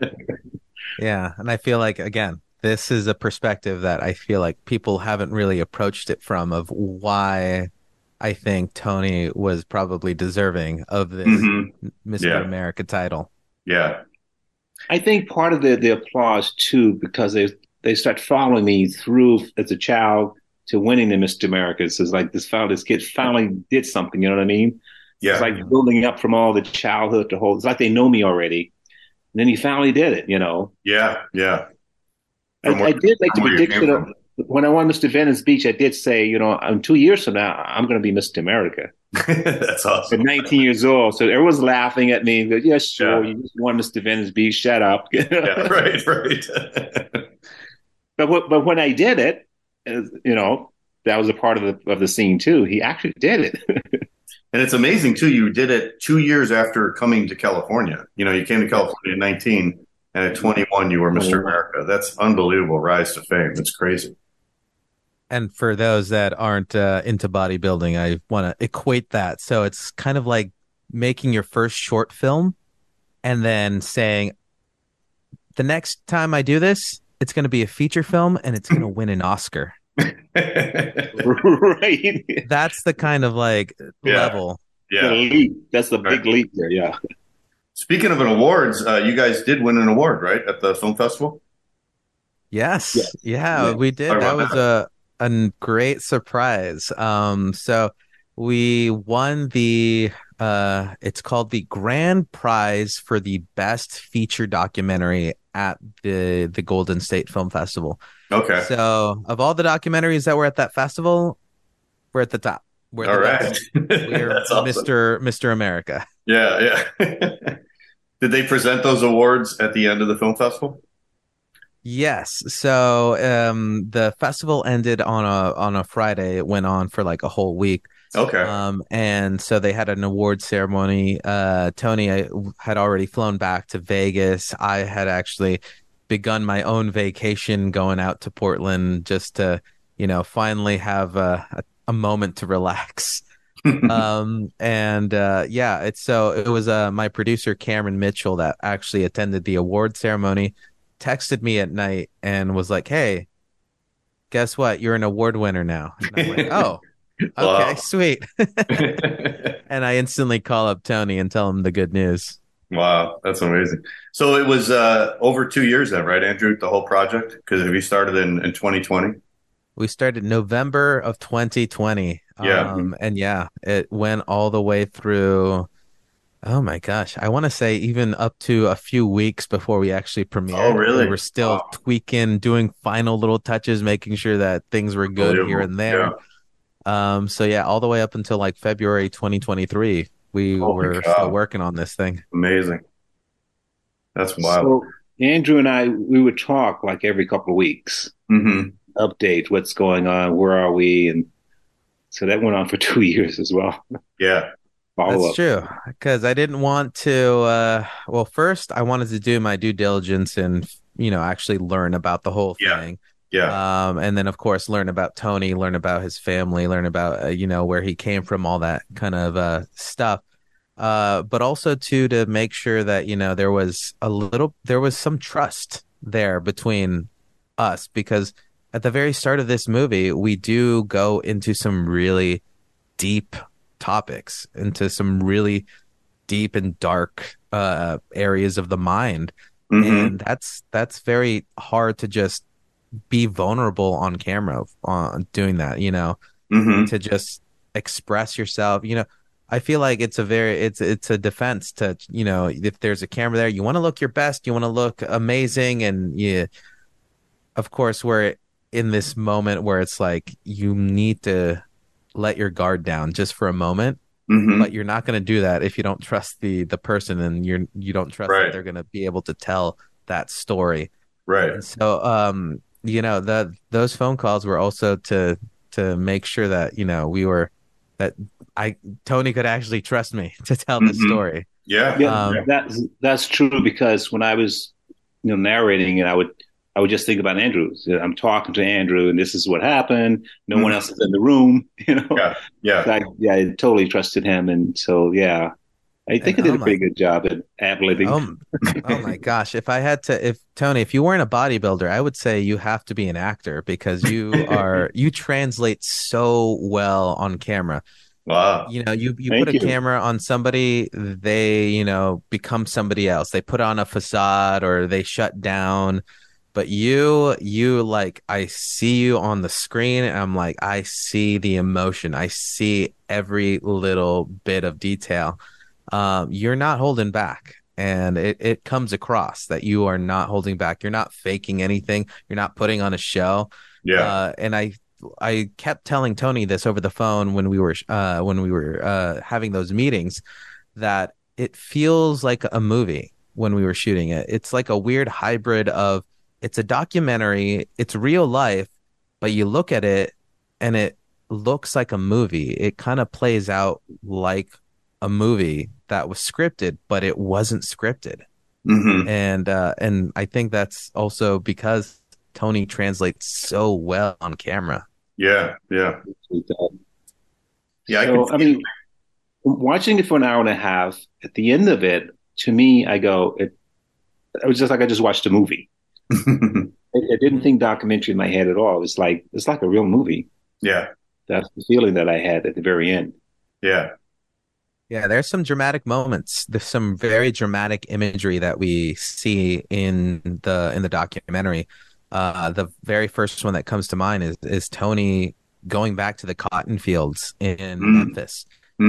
Yeah, and I feel like, again, this is a perspective that I feel like people haven't really approached it from, of why I think Tony was probably deserving of this Mr. America title. Yeah. I think part of the applause too, because they start following me through as a child to winning the Mr. America. It's like this kid finally did something, you know what I mean? Yeah. It's like building up from all the childhood to whole. It's like they know me already. And then he finally did it, Yeah, yeah. I did like the prediction when I won Mr. Venice Beach. I did say, in 2 years from now, I'm going to be Mr. America. That's awesome. At 19 years old. So everyone's laughing at me. Goes, yeah, sure. You just won Mr. Venice Beach. Shut up. Yeah, right. But when I did it, that was a part of the scene too. He actually did it. And it's amazing, too, you did it 2 years after coming to California. You came to California at 19, and at 21, you were Mr. America. That's unbelievable rise to fame. It's crazy. And for those that aren't into bodybuilding, I want to equate that. So it's kind of like making your first short film and then saying, the next time I do this, it's going to be a feature film, and it's going to win an Oscar. Right. That's the kind of level. Yeah. That's the big leap there. Yeah. Speaking of awards, you guys did win an award, right, at the film festival? Yes. Yeah, we did. That was a great surprise. So we won it's called the Grand Prize for the Best Feature Documentary at the Golden State Film Festival. Okay. So of all the documentaries that were at that festival, we're at the top. We're all right. We're awesome. Mr. America. Yeah. Did they present those awards at the end of the film festival? Yes. So the festival ended on a Friday. It went on for like a whole week. Okay. And so they had an award ceremony. Tony had already flown back to Vegas. I had actually begun my own vacation going out to Portland just to, finally have a moment to relax. It was my producer Cameron Mitchell that actually attended the award ceremony, texted me at night and was like, hey, guess what? You're an award winner now. And I'm like, oh, Wow. okay, sweet. And I instantly call up Tony and tell him the good news. Wow, that's amazing. So it was over 2 years then, right, Andrew, the whole project? Because have you started in 2020? We started November of 2020. Yeah. And yeah, it went all the way through. Oh my gosh. I want to say even up to a few weeks before we actually premiered. Oh, really? We were still tweaking, doing final little touches, making sure that things were good here and there. So yeah, all the way up until like February 2023, we were still working on this thing. Amazing. That's wild. So Andrew and I, we would talk like every couple of weeks, update what's going on, where are we, and so that went on for 2 years as well. Yeah. That's true, because I didn't want to. Well, first I wanted to do my due diligence and actually learn about the whole thing. Yeah. And then of course learn about Tony, learn about his family, learn about where he came from, all that kind of stuff. But also to make sure that there was some trust there between us, because at the very start of this movie we do go into some really deep topics, into some really deep and dark areas of the mind, and that's very hard to just be vulnerable on camera on doing that, to just express yourself. I feel like it's a defense to, if there's a camera there, you want to look your best, you want to look amazing, and of course we're in this moment where it's like you need to let your guard down just for a moment, but you're not going to do that if you don't trust the person, and you don't trust that they're going to be able to tell that story. Right. And so those phone calls were also to make sure that Tony could actually trust me to tell the story. That's true, because when I was narrating it, I would just think about Andrew. I'm talking to Andrew, and this is what happened. No one else is in the room. Yeah. So I totally trusted him, and so I think I did a pretty good job at ad-libbing. Oh my gosh! If Tony, if you weren't a bodybuilder, I would say you have to be an actor, because you translate so well on camera. Wow. You put a camera on somebody, they become somebody else. They put on a facade or they shut down. But you like, I see you on the screen, and I'm like, I see the emotion. I see every little bit of detail. You're not holding back, and it comes across that you are not holding back. You're not faking anything. You're not putting on a show. Yeah. And I kept telling Tony this over the phone when we were having those meetings, that it feels like a movie when we were shooting it. It's like a weird hybrid of, it's a documentary, it's real life, but you look at it and it looks like a movie. It kind of plays out like a movie that was scripted, but it wasn't scripted. And I think that's also because Tony translates so well on camera. Yeah. I mean, watching it for an hour and a half, at the end of it, to me, it was just like I just watched a movie. I didn't think documentary in my head at all. It's like a real movie. Yeah. That's the feeling that I had at the very end. Yeah. Yeah, there's some dramatic moments. There's some very dramatic imagery that we see in the documentary. The very first one that comes to mind is Tony going back to the cotton fields in Memphis.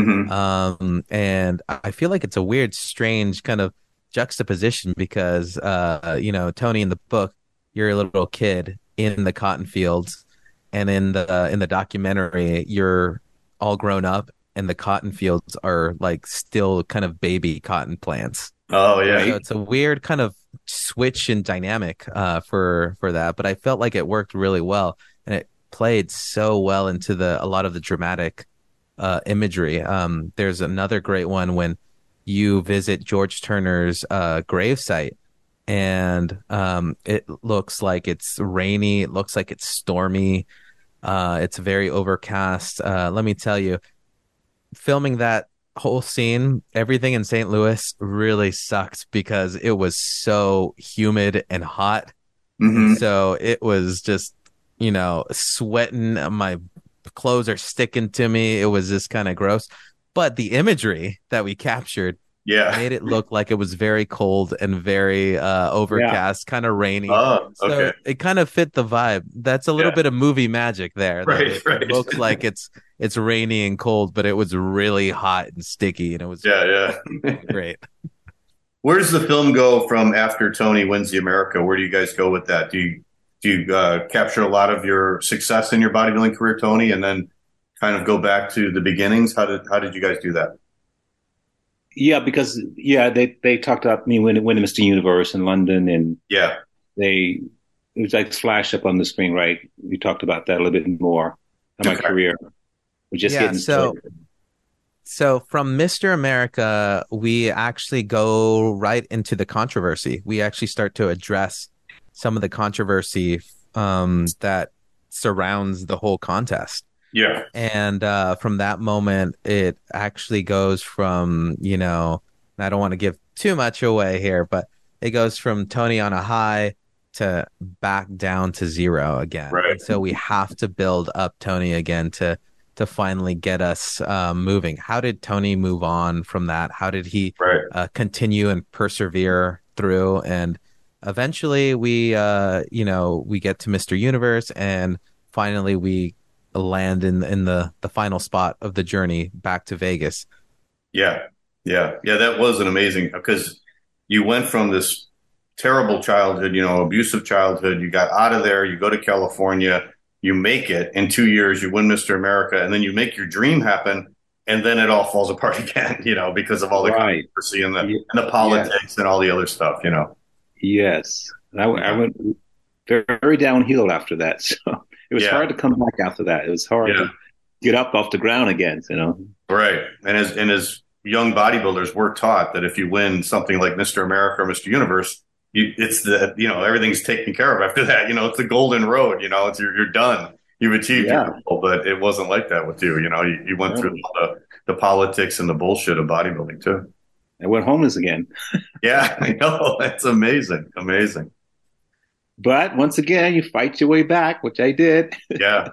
And I feel like it's a weird, strange kind of juxtaposition, because Tony, in the book, you're a little kid in the cotton fields, and in the documentary you're all grown up, and the cotton fields are like still kind of baby cotton plants. Oh yeah. So it's a weird kind of switch in dynamic for that, but I felt like it worked really well, and it played so well into a lot of the dramatic imagery. There's another great one when you visit George Turner's gravesite, and it looks like it's rainy. It looks like it's stormy. It's very overcast. Let me tell you, filming that whole scene, everything in St. Louis really sucked, because it was so humid and hot. And so it was just sweating. My clothes are sticking to me. It was just kind of gross. But the imagery that we captured made it look like it was very cold and very overcast, kind of rainy. Oh, okay. So it kind of fit the vibe. That's a little bit of movie magic there. Right, it looks like it's rainy and cold, but it was really hot and sticky, and it was great. Where does the film go from after Tony wins the America? Where do you guys go with that? Do you capture a lot of your success in your bodybuilding career, Tony, and then kind of go back to the beginnings? How did you guys do that? Yeah, because they talked about me winning Mr. Universe in London, and it was like flash up on the screen, right? We talked about that a little bit more in my career. We're just getting started. So from Mr. America, we actually go right into the controversy. We actually start to address some of the controversy that surrounds the whole contest. Yeah. And from that moment, it actually goes from, I don't want to give too much away here, but it goes from Tony on a high to back down to zero again. Right. And so we have to build up Tony again to finally get us moving. How did Tony move on from that? How did he continue and persevere through? And eventually we get to Mr. Universe, and finally we land in the final spot of the journey back to Vegas. Yeah. That was an amazing, because you went from this terrible childhood, abusive childhood. You got out of there. You go to California. You make it in 2 years. You win Mr. America, and then you make your dream happen, and then it all falls apart again. Because of all the controversy and the politics and all the other stuff. Yes, and I went very downhill after that. So it was hard to come back after that. It was hard to get up off the ground again, Right. And as young bodybuilders, we're taught that if you win something like Mr. America or Mr. Universe, it's everything's taken care of after that. It's the golden road, it's you're done. You've achieved your goal, but it wasn't like that with you. You went through the politics and the bullshit of bodybuilding too. I went homeless again. Yeah, I know. That's amazing. Amazing. But once again, you fight your way back, which I did. Yeah.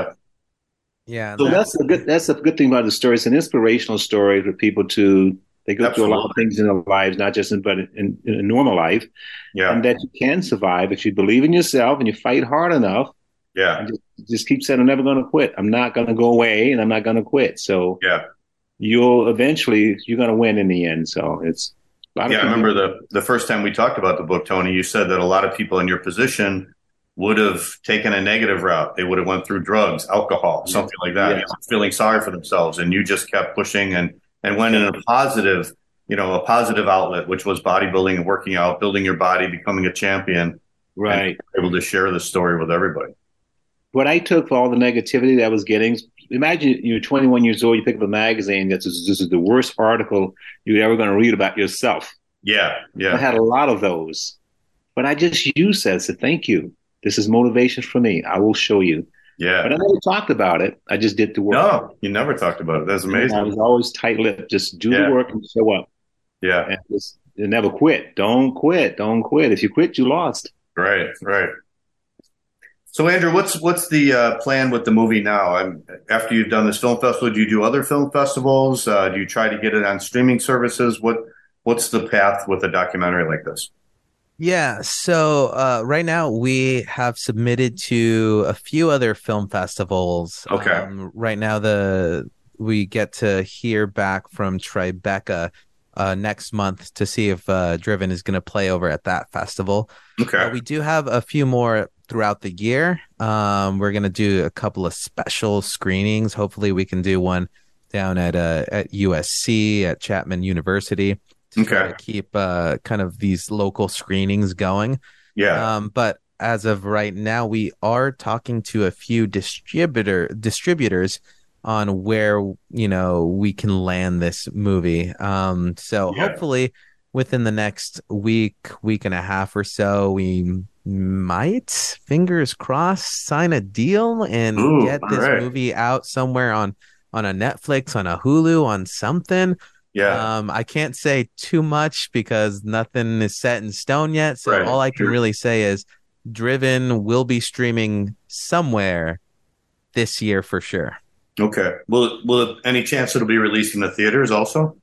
So that's a good thing about the story. It's an inspirational story for people they go through a lot of things in their lives, not just in a normal life. Yeah. And that you can survive if you believe in yourself and you fight hard enough. Yeah. And just keep saying, I'm never going to quit. I'm not going to go away, and I'm not going to quit. So you're going to win in the end. So it's I remember the first time we talked about the book, Tony, you said that a lot of people in your position would have taken a negative route. They would have went through drugs, alcohol, something like that, feeling sorry for themselves. And you just kept pushing and went in a positive outlet, which was bodybuilding and working out, building your body, becoming a champion. Right. Able to share the story with everybody. What I took for all the negativity that I was getting, imagine you're 21 years old, you pick up a magazine, this is the worst article you're ever going to read about yourself. Yeah. I had a lot of those. But I just used that, said, thank you. This is motivation for me. I will show you. Yeah. But I never talked about it. I just did the work. No, you never talked about it. That's amazing. I was always tight-lipped. Just do the work and show up. Yeah. And never quit. Don't quit. If you quit, you lost. Right. So, Andrew, what's the plan with the movie now? After you've done this film festival, do you do other film festivals? Do you try to get it on streaming services? What's the path with a documentary like this? Yeah, so right now we have submitted to a few other film festivals. Okay. Right now we get to hear back from Tribeca next month to see if Driven is going to play over at that festival. Okay. We do have a few more throughout the year. We're going to do a couple of special screenings. Hopefully we can do one down at USC, at Chapman University. To keep kind of these local screenings going. Yeah. But as of right now, we are talking to a few distributors on where, we can land this movie. So hopefully within the next week and a half or so, we might, fingers crossed, sign a deal and get this movie out somewhere on a Netflix, on a Hulu, on something. Yeah. I can't say too much because nothing is set in stone yet. So all I can really say is Driven will be streaming somewhere this year for sure. Okay. Will any chance it'll be released in the theaters also?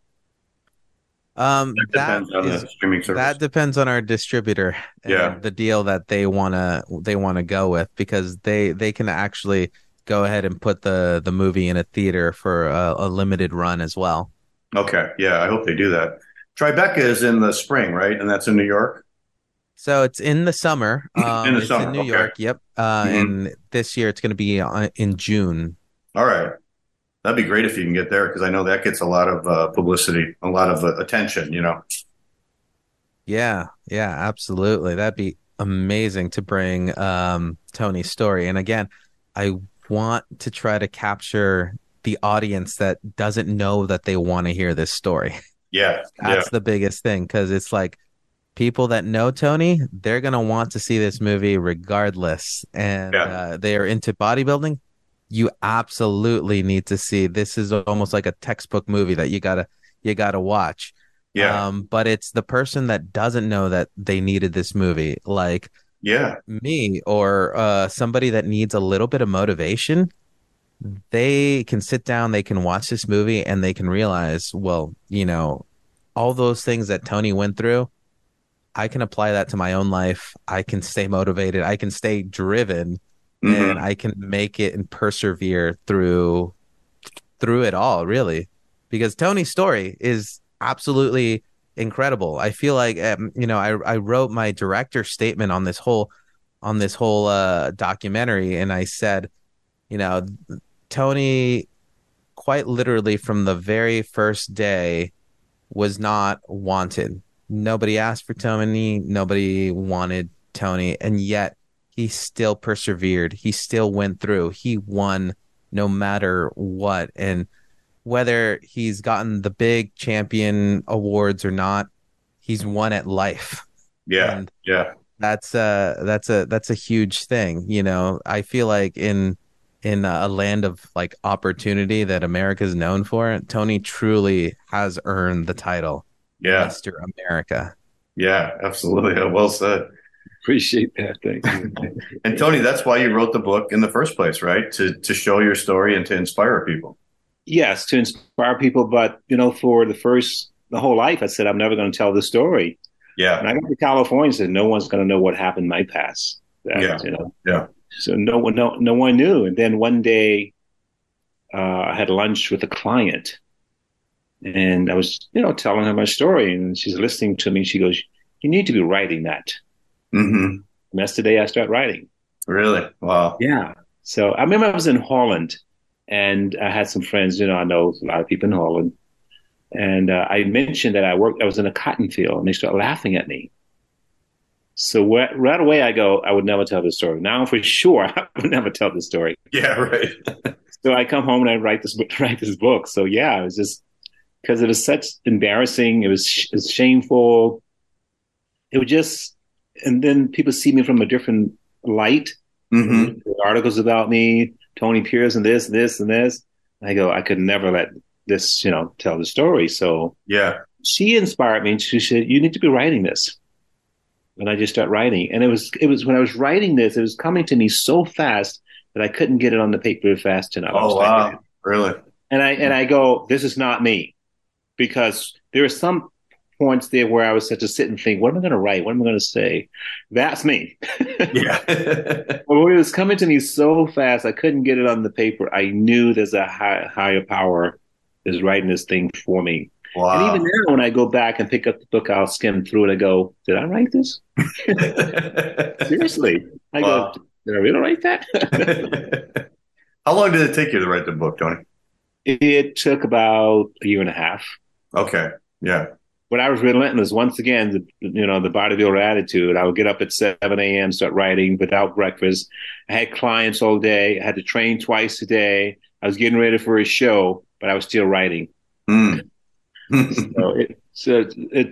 That depends on the streaming service. That depends on our distributor and the deal that they wanna go with, because they can actually go ahead and put the movie in a theater for a limited run as well. Okay. Yeah, I hope they do that. Tribeca is in the spring, right? And that's in New York? So it's in the summer. It's in New York. Yep. And this year it's going to be in June. All right. That'd be great if you can get there, because I know that gets a lot of publicity, a lot of attention, you know. Yeah, absolutely. That'd be amazing to bring Tony's story. And again, I want to try to capture the audience that doesn't know that they want to hear this story. Yeah. That's the biggest thing, because it's like people that know Tony, they're going to want to see this movie regardless. And they are into bodybuilding. You absolutely need to see. This is almost like a textbook movie that you gotta watch. Yeah. But it's the person that doesn't know that they needed this movie, like me or somebody that needs a little bit of motivation. They can sit down, they can watch this movie, and they can realize, well, you know, all those things that Tony went through, I can apply that to my own life. I can stay motivated. I can stay driven. And I can make it and persevere through it all, really, because Tony's story is absolutely incredible. I feel like I wrote my director statement on this whole documentary, and I said, you know, Tony quite literally from the very first day was not wanted. Nobody asked for Tony. Nobody wanted Tony, and yet he still persevered. He still went through. He won no matter what. And whether he's gotten the big champion awards or not, he's won at life. Yeah. And that's a huge thing. You know, I feel like in a land of like opportunity that America is known for, Tony truly has earned the title. Mr. America. Yeah, absolutely. Well said. Appreciate that. Thank you. And Tony, that's why you wrote the book in the first place, right? To show your story and to inspire people. Yes, to inspire people. But, you know, for the whole life, I said, I'm never going to tell the story. Yeah. And I got to California and said, no one's going to know what happened in my past. You know? Yeah. So no one knew. And then one day I had lunch with a client and I was, you know, telling her my story, and she's listening to me. She goes, you need to be writing that. And that's the day I start writing. Really? Wow. Yeah. So I remember I was in Holland and I had some friends, you know, I know a lot of people in Holland. And I mentioned that I was in a cotton field, and they started laughing at me. So right away I go, I would never tell this story. Now for sure, I would never tell this story. Yeah, right. So I come home and I write this book. So yeah, it was just because it was such embarrassing. It was shameful. It was just, and then people see me from a different light. Articles about me, Tony Pierce, and this, and this. I go, I could never let this, you know, tell the story. So yeah, she inspired me. She said, you need to be writing this. And I just started writing. And it was when I was writing this, it was coming to me so fast that I couldn't get it on the paper fast enough. Oh, wow. Really? And I go, this is not me. Because there are some points there where I was such to sit and think, what am I going to write? What am I going to say? That's me. Yeah. But when it was coming to me so fast, I couldn't get it on the paper. I knew there's a higher power is writing this thing for me. Wow. And even now, when I go back and pick up the book, I'll skim through it. I go, did I write this? Seriously. I go, did I really write that? How long did it take you to write the book, Tony? It took about a year and a half. Okay. Yeah. But I was relentless. Once again, the bodybuilder attitude. I would get up at 7 a.m., start writing without breakfast. I had clients all day. I had to train twice a day. I was getting ready for a show, but I was still writing. So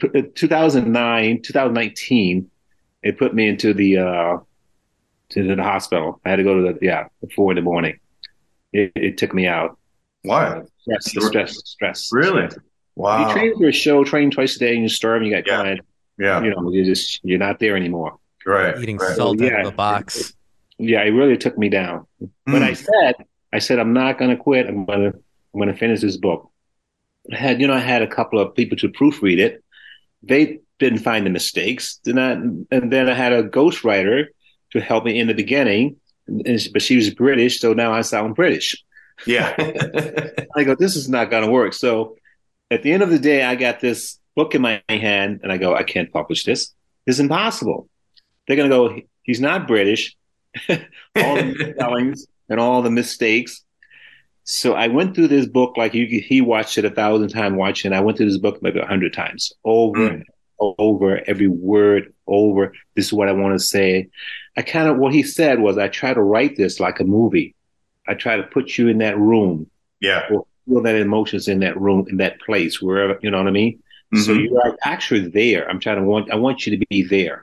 2019, it put me into the hospital. I had to go to at 4 a.m. It took me out. Why? Stress. Really? Wow. You train for a show, train twice a day, and you starve, and you got clients. Yeah. You know, you're not there anymore. Right. Eating Right. salt out yeah. of a box. Yeah, it really took me down. But I said, I'm not going to quit. I'm going to finish this book. I had a couple of people to proofread it. They didn't find the mistakes. And then I had a ghostwriter to help me in the beginning, but she was British, so now I sound British. Yeah. I go, this is not going to work. So at the end of the day, I got this book in my hand, and I go, I can't publish this. It's impossible. They're going to go, he's not British. All the misspellings and all the mistakes. So I went through this book like he watched it 1,000 times watching. I went through this book maybe 100 times, over, every word, over. This is what I want to say. What he said was, I try to write this like a movie. I try to put you in that room. Yeah. Or feel that emotions in that room, in that place, wherever, you know what I mean? Mm-hmm. So you are actually there. I want you to be there.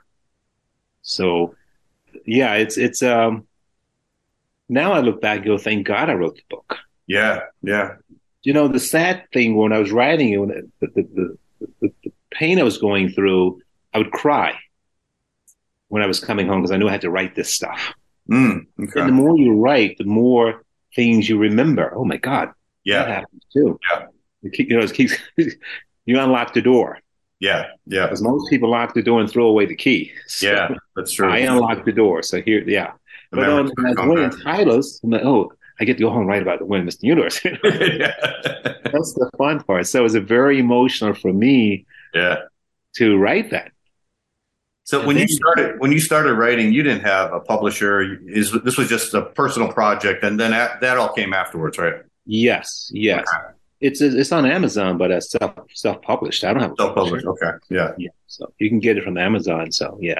So yeah, it's now I look back and go, thank God I wrote the book. Yeah, yeah. The sad thing when I was writing it, the pain I was going through, I would cry when I was coming home because I knew I had to write this stuff. Okay. And the more you write, the more things you remember. Oh my God, that happens too. Yeah, it keeps you unlock the door. Yeah, yeah. Because most people lock the door and throw away the key. So yeah, that's true. I unlocked the door, so here, yeah. But when I was winning titles, I'm like, oh, I get to go home and write about the win Mr. Universe. That's the fun part. So it was very emotional for me to write that. So when you started writing, you didn't have a publisher. This was just a personal project, and then that all came afterwards, right? Yes. Okay. It's on Amazon, but it's self-published. I don't have a self-published. Okay, yeah. So you can get it from Amazon. So yeah.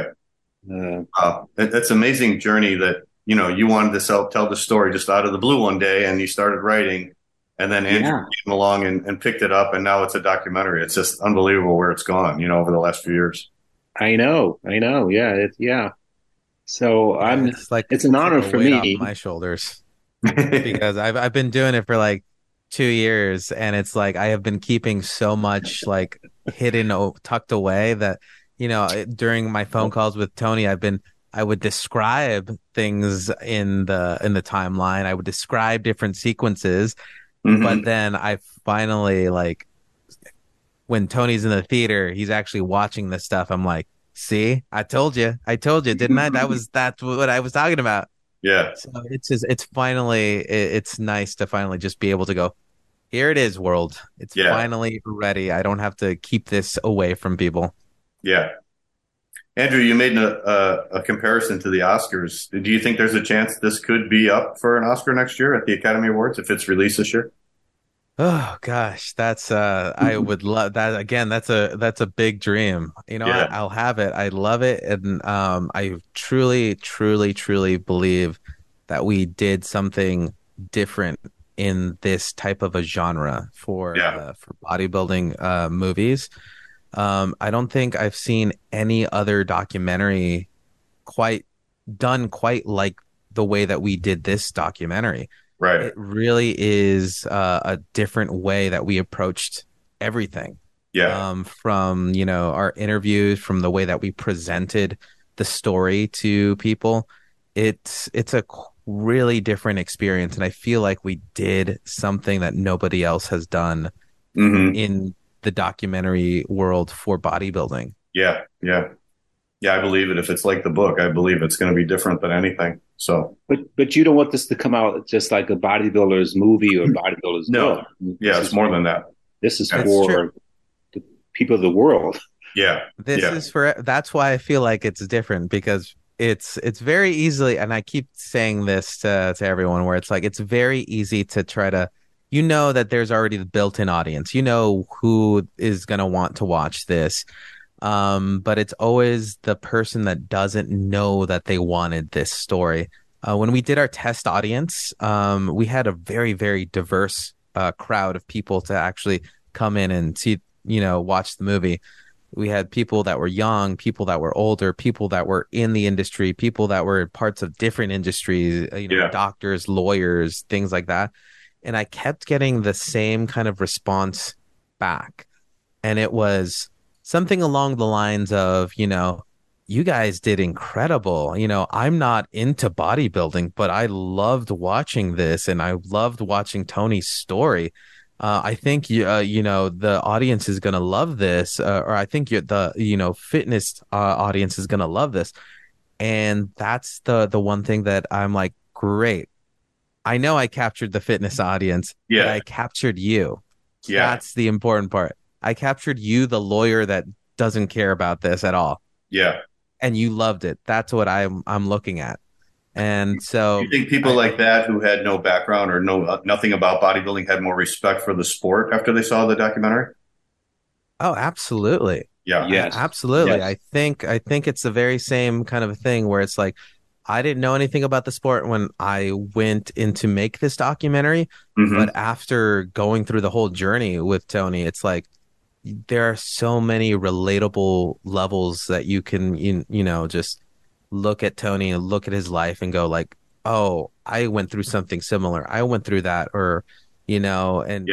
That's an amazing journey that you wanted to tell the story just out of the blue one day, and you started writing, and then Andrew came along and picked it up, and now it's a documentary. It's just unbelievable where it's gone, over the last few years. I know. Yeah. So it's an honor for me. Off my shoulders because I've been doing it for like 2 years, and it's like I have been keeping so much like hidden, tucked away that during my phone calls with Tony, I would describe things in the timeline. I would describe different sequences, but then I finally, like, when Tony's in the theater, he's actually watching this stuff. I'm like, see, I told you, didn't I? That's what I was talking about. Yeah. So it's nice to finally just be able to go, here it is, world. It's finally ready. I don't have to keep this away from people. Yeah. Andrew, you made a comparison to the Oscars. Do you think there's a chance this could be up for an Oscar next year at the Academy Awards if it's released this year? Oh gosh, that's I would love that. Again, that's a big dream. I'll have it. I love it, and I truly, truly, truly believe that we did something different in this type of a genre for bodybuilding movies. I don't think I've seen any other documentary quite like the way that we did this documentary. Right. It really is a different way that we approached everything. Yeah. From, our interviews, from the way that we presented the story to people. It's a really different experience. And I feel like we did something that nobody else has done in the documentary world for bodybuilding. Yeah. I believe it. If it's like the book, I believe it's going to be different than anything. So, but you don't want this to come out just like a bodybuilder's movie or bodybuilder's book. Yeah, it's more than that. This is for the people of the world. Yeah, that's why I feel like it's different, because it's very easily, and I keep saying this to everyone, where it's like it's very easy to try to, that there's already the built-in audience, who is going to want to watch this. But it's always the person that doesn't know that they wanted this story. When we did our test audience, we had a very, very diverse crowd of people to actually come in and see, watch the movie. We had people that were young, people that were older, people that were in the industry, people that were parts of different industries, doctors, lawyers, things like that. And I kept getting the same kind of response back. And it was something along the lines of, you guys did incredible. I'm not into bodybuilding, but I loved watching this and I loved watching Tony's story. I think the audience is gonna love this, or I think the fitness audience is gonna love this, and that's the one thing that I'm like, great. I know I captured the fitness audience, but I captured you. Yeah, that's the important part. I captured you, the lawyer that doesn't care about this at all. Yeah, and you loved it. That's what I'm looking at. And so you think people like that who had no background or nothing about bodybuilding had more respect for the sport after they saw the documentary? Oh, absolutely. Yeah. Yes. Absolutely. Yes. I think it's the very same kind of thing where it's like, I didn't know anything about the sport when I went in to make this documentary, but after going through the whole journey with Tony, it's like there are so many relatable levels that you can just look at Tony and look at his life and go like, oh, I went through something similar. I went through that, or and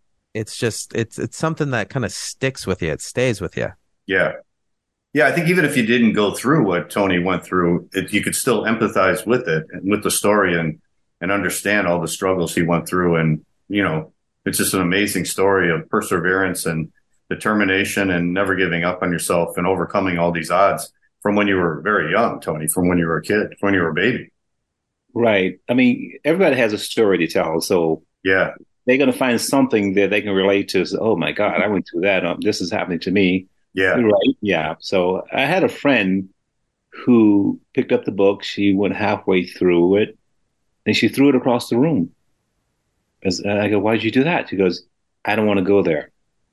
it's something that kind of sticks with you. It stays with you. Yeah. Yeah, I think even if you didn't go through what Tony went through, you could still empathize with it and with the story and understand all the struggles he went through. And, it's just an amazing story of perseverance and determination and never giving up on yourself and overcoming all these odds from when you were very young, Tony, from when you were a kid, when you were a baby. Right. I mean, everybody has a story to tell. So yeah, they're going to find something that they can relate to. So, oh my God, I went through that. This is happening to me. Yeah. Right. Yeah. So I had a friend who picked up the book. She went halfway through it and she threw it across the room. I go, why did you do that? She goes, I don't want to go there.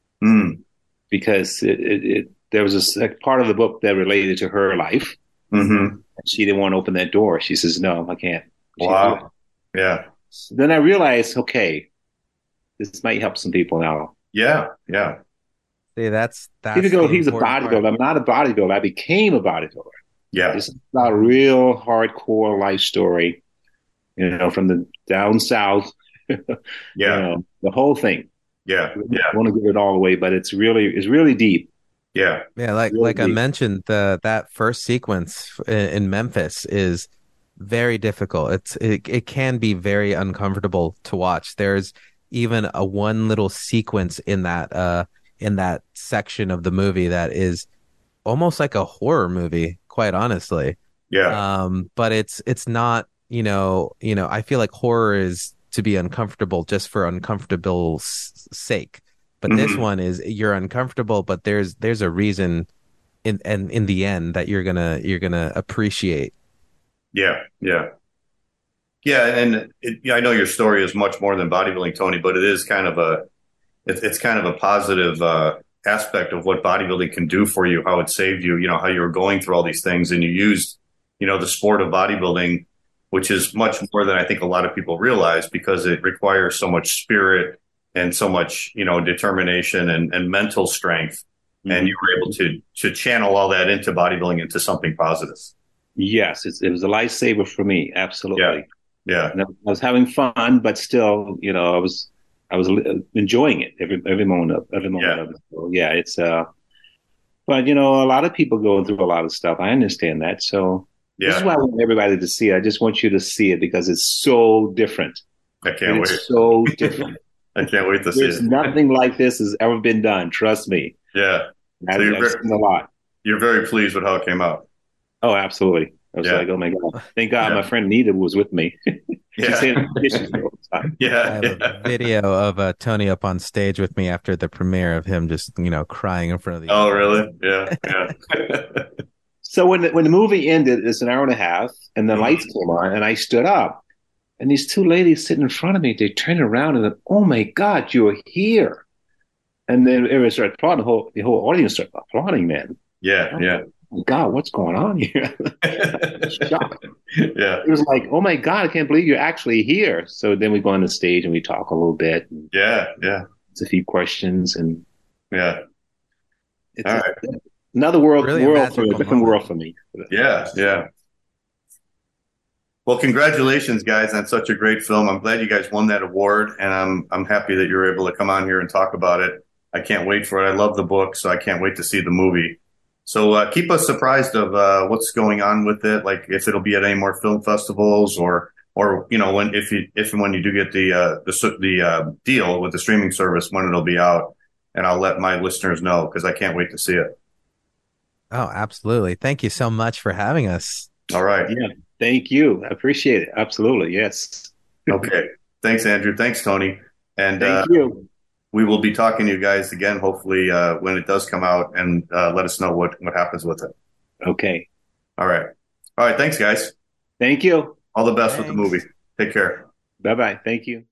Because there was a part of the book that related to her life. And she didn't want to open that door. She says, no, I can't. Wow. Yeah. So then I realized, okay, this might help some people now. Yeah. Yeah. See, that's even though he's a bodybuilder, I'm not a bodybuilder. I became a bodybuilder. Yeah. This is about a real hardcore life story, from the down south. Yeah. The whole thing. Yeah. Yeah. I want to give it all away, but it's really deep. Yeah. Yeah. Like deep. I mentioned, that first sequence in Memphis is very difficult. It can be very uncomfortable to watch. There's even one little sequence in that section of the movie that is almost like a horror movie, quite honestly. Yeah. But it's not, I feel like horror is to be uncomfortable just for uncomfortable sake. But this one is you're uncomfortable, but there's a reason in the end that you're gonna appreciate. Yeah. Yeah. Yeah. And I know your story is much more than bodybuilding, Tony, but it is kind of it's kind of a positive aspect of what bodybuilding can do for you, how it saved you, how you were going through all these things and you used, the sport of bodybuilding, which is much more than I think a lot of people realize because it requires so much spirit and so much, determination and mental strength. And you were able to channel all that into bodybuilding into something positive. Yes, it was a lifesaver for me. Absolutely. Yeah. And I was having fun, but still, I was enjoying it every moment of it. So, yeah, it's but a lot of people going through a lot of stuff. I understand that. So this is why I want everybody to see it. I just want you to see it because it's so different. I can't wait. It's so different. I can't wait to see it. There's nothing like this has ever been done. Trust me. Yeah. I've seen a lot. You're very pleased with how it came out. Oh, absolutely. I was like, oh my God. Thank God my friend Nita was with me. Yeah. I have a video of Tony up on stage with me after the premiere of him just, crying in front of the Oh, really? Yeah. Yeah. So when the movie ended, it's an hour and a half, and the lights came on, and I stood up. And these two ladies sitting in front of me, they turned around and said, oh my God, you're here. And then everybody started applauding. The whole audience started applauding, man. Yeah. Yeah. Oh my God, what's going on here? Shocked. Yeah. It was like, oh my God, I can't believe you're actually here. So then we go on the stage and we talk a little bit. Yeah. Yeah. It's a few questions and yeah. It's another world for me, a different world for me. Yeah. Yeah. Well, congratulations, guys, on such a great film. I'm glad you guys won that award, and I'm happy that you're able to come on here and talk about it. I can't wait for it. I love the book, so I can't wait to see the movie. So keep us surprised of what's going on with it, like if it'll be at any more film festivals or when if and when you do get the deal with the streaming service, when it'll be out, and I'll let my listeners know because I can't wait to see it. Oh, absolutely. Thank you so much for having us. All right. Yeah. Thank you. I appreciate it. Absolutely. Yes. Okay. Thanks, Andrew. Thanks, Tony. And thank you. We will be talking to you guys again, hopefully, when it does come out, and let us know what happens with it. Okay. All right. All right. Thanks, guys. Thank you. All the best with the movie. Take care. Bye-bye. Thank you.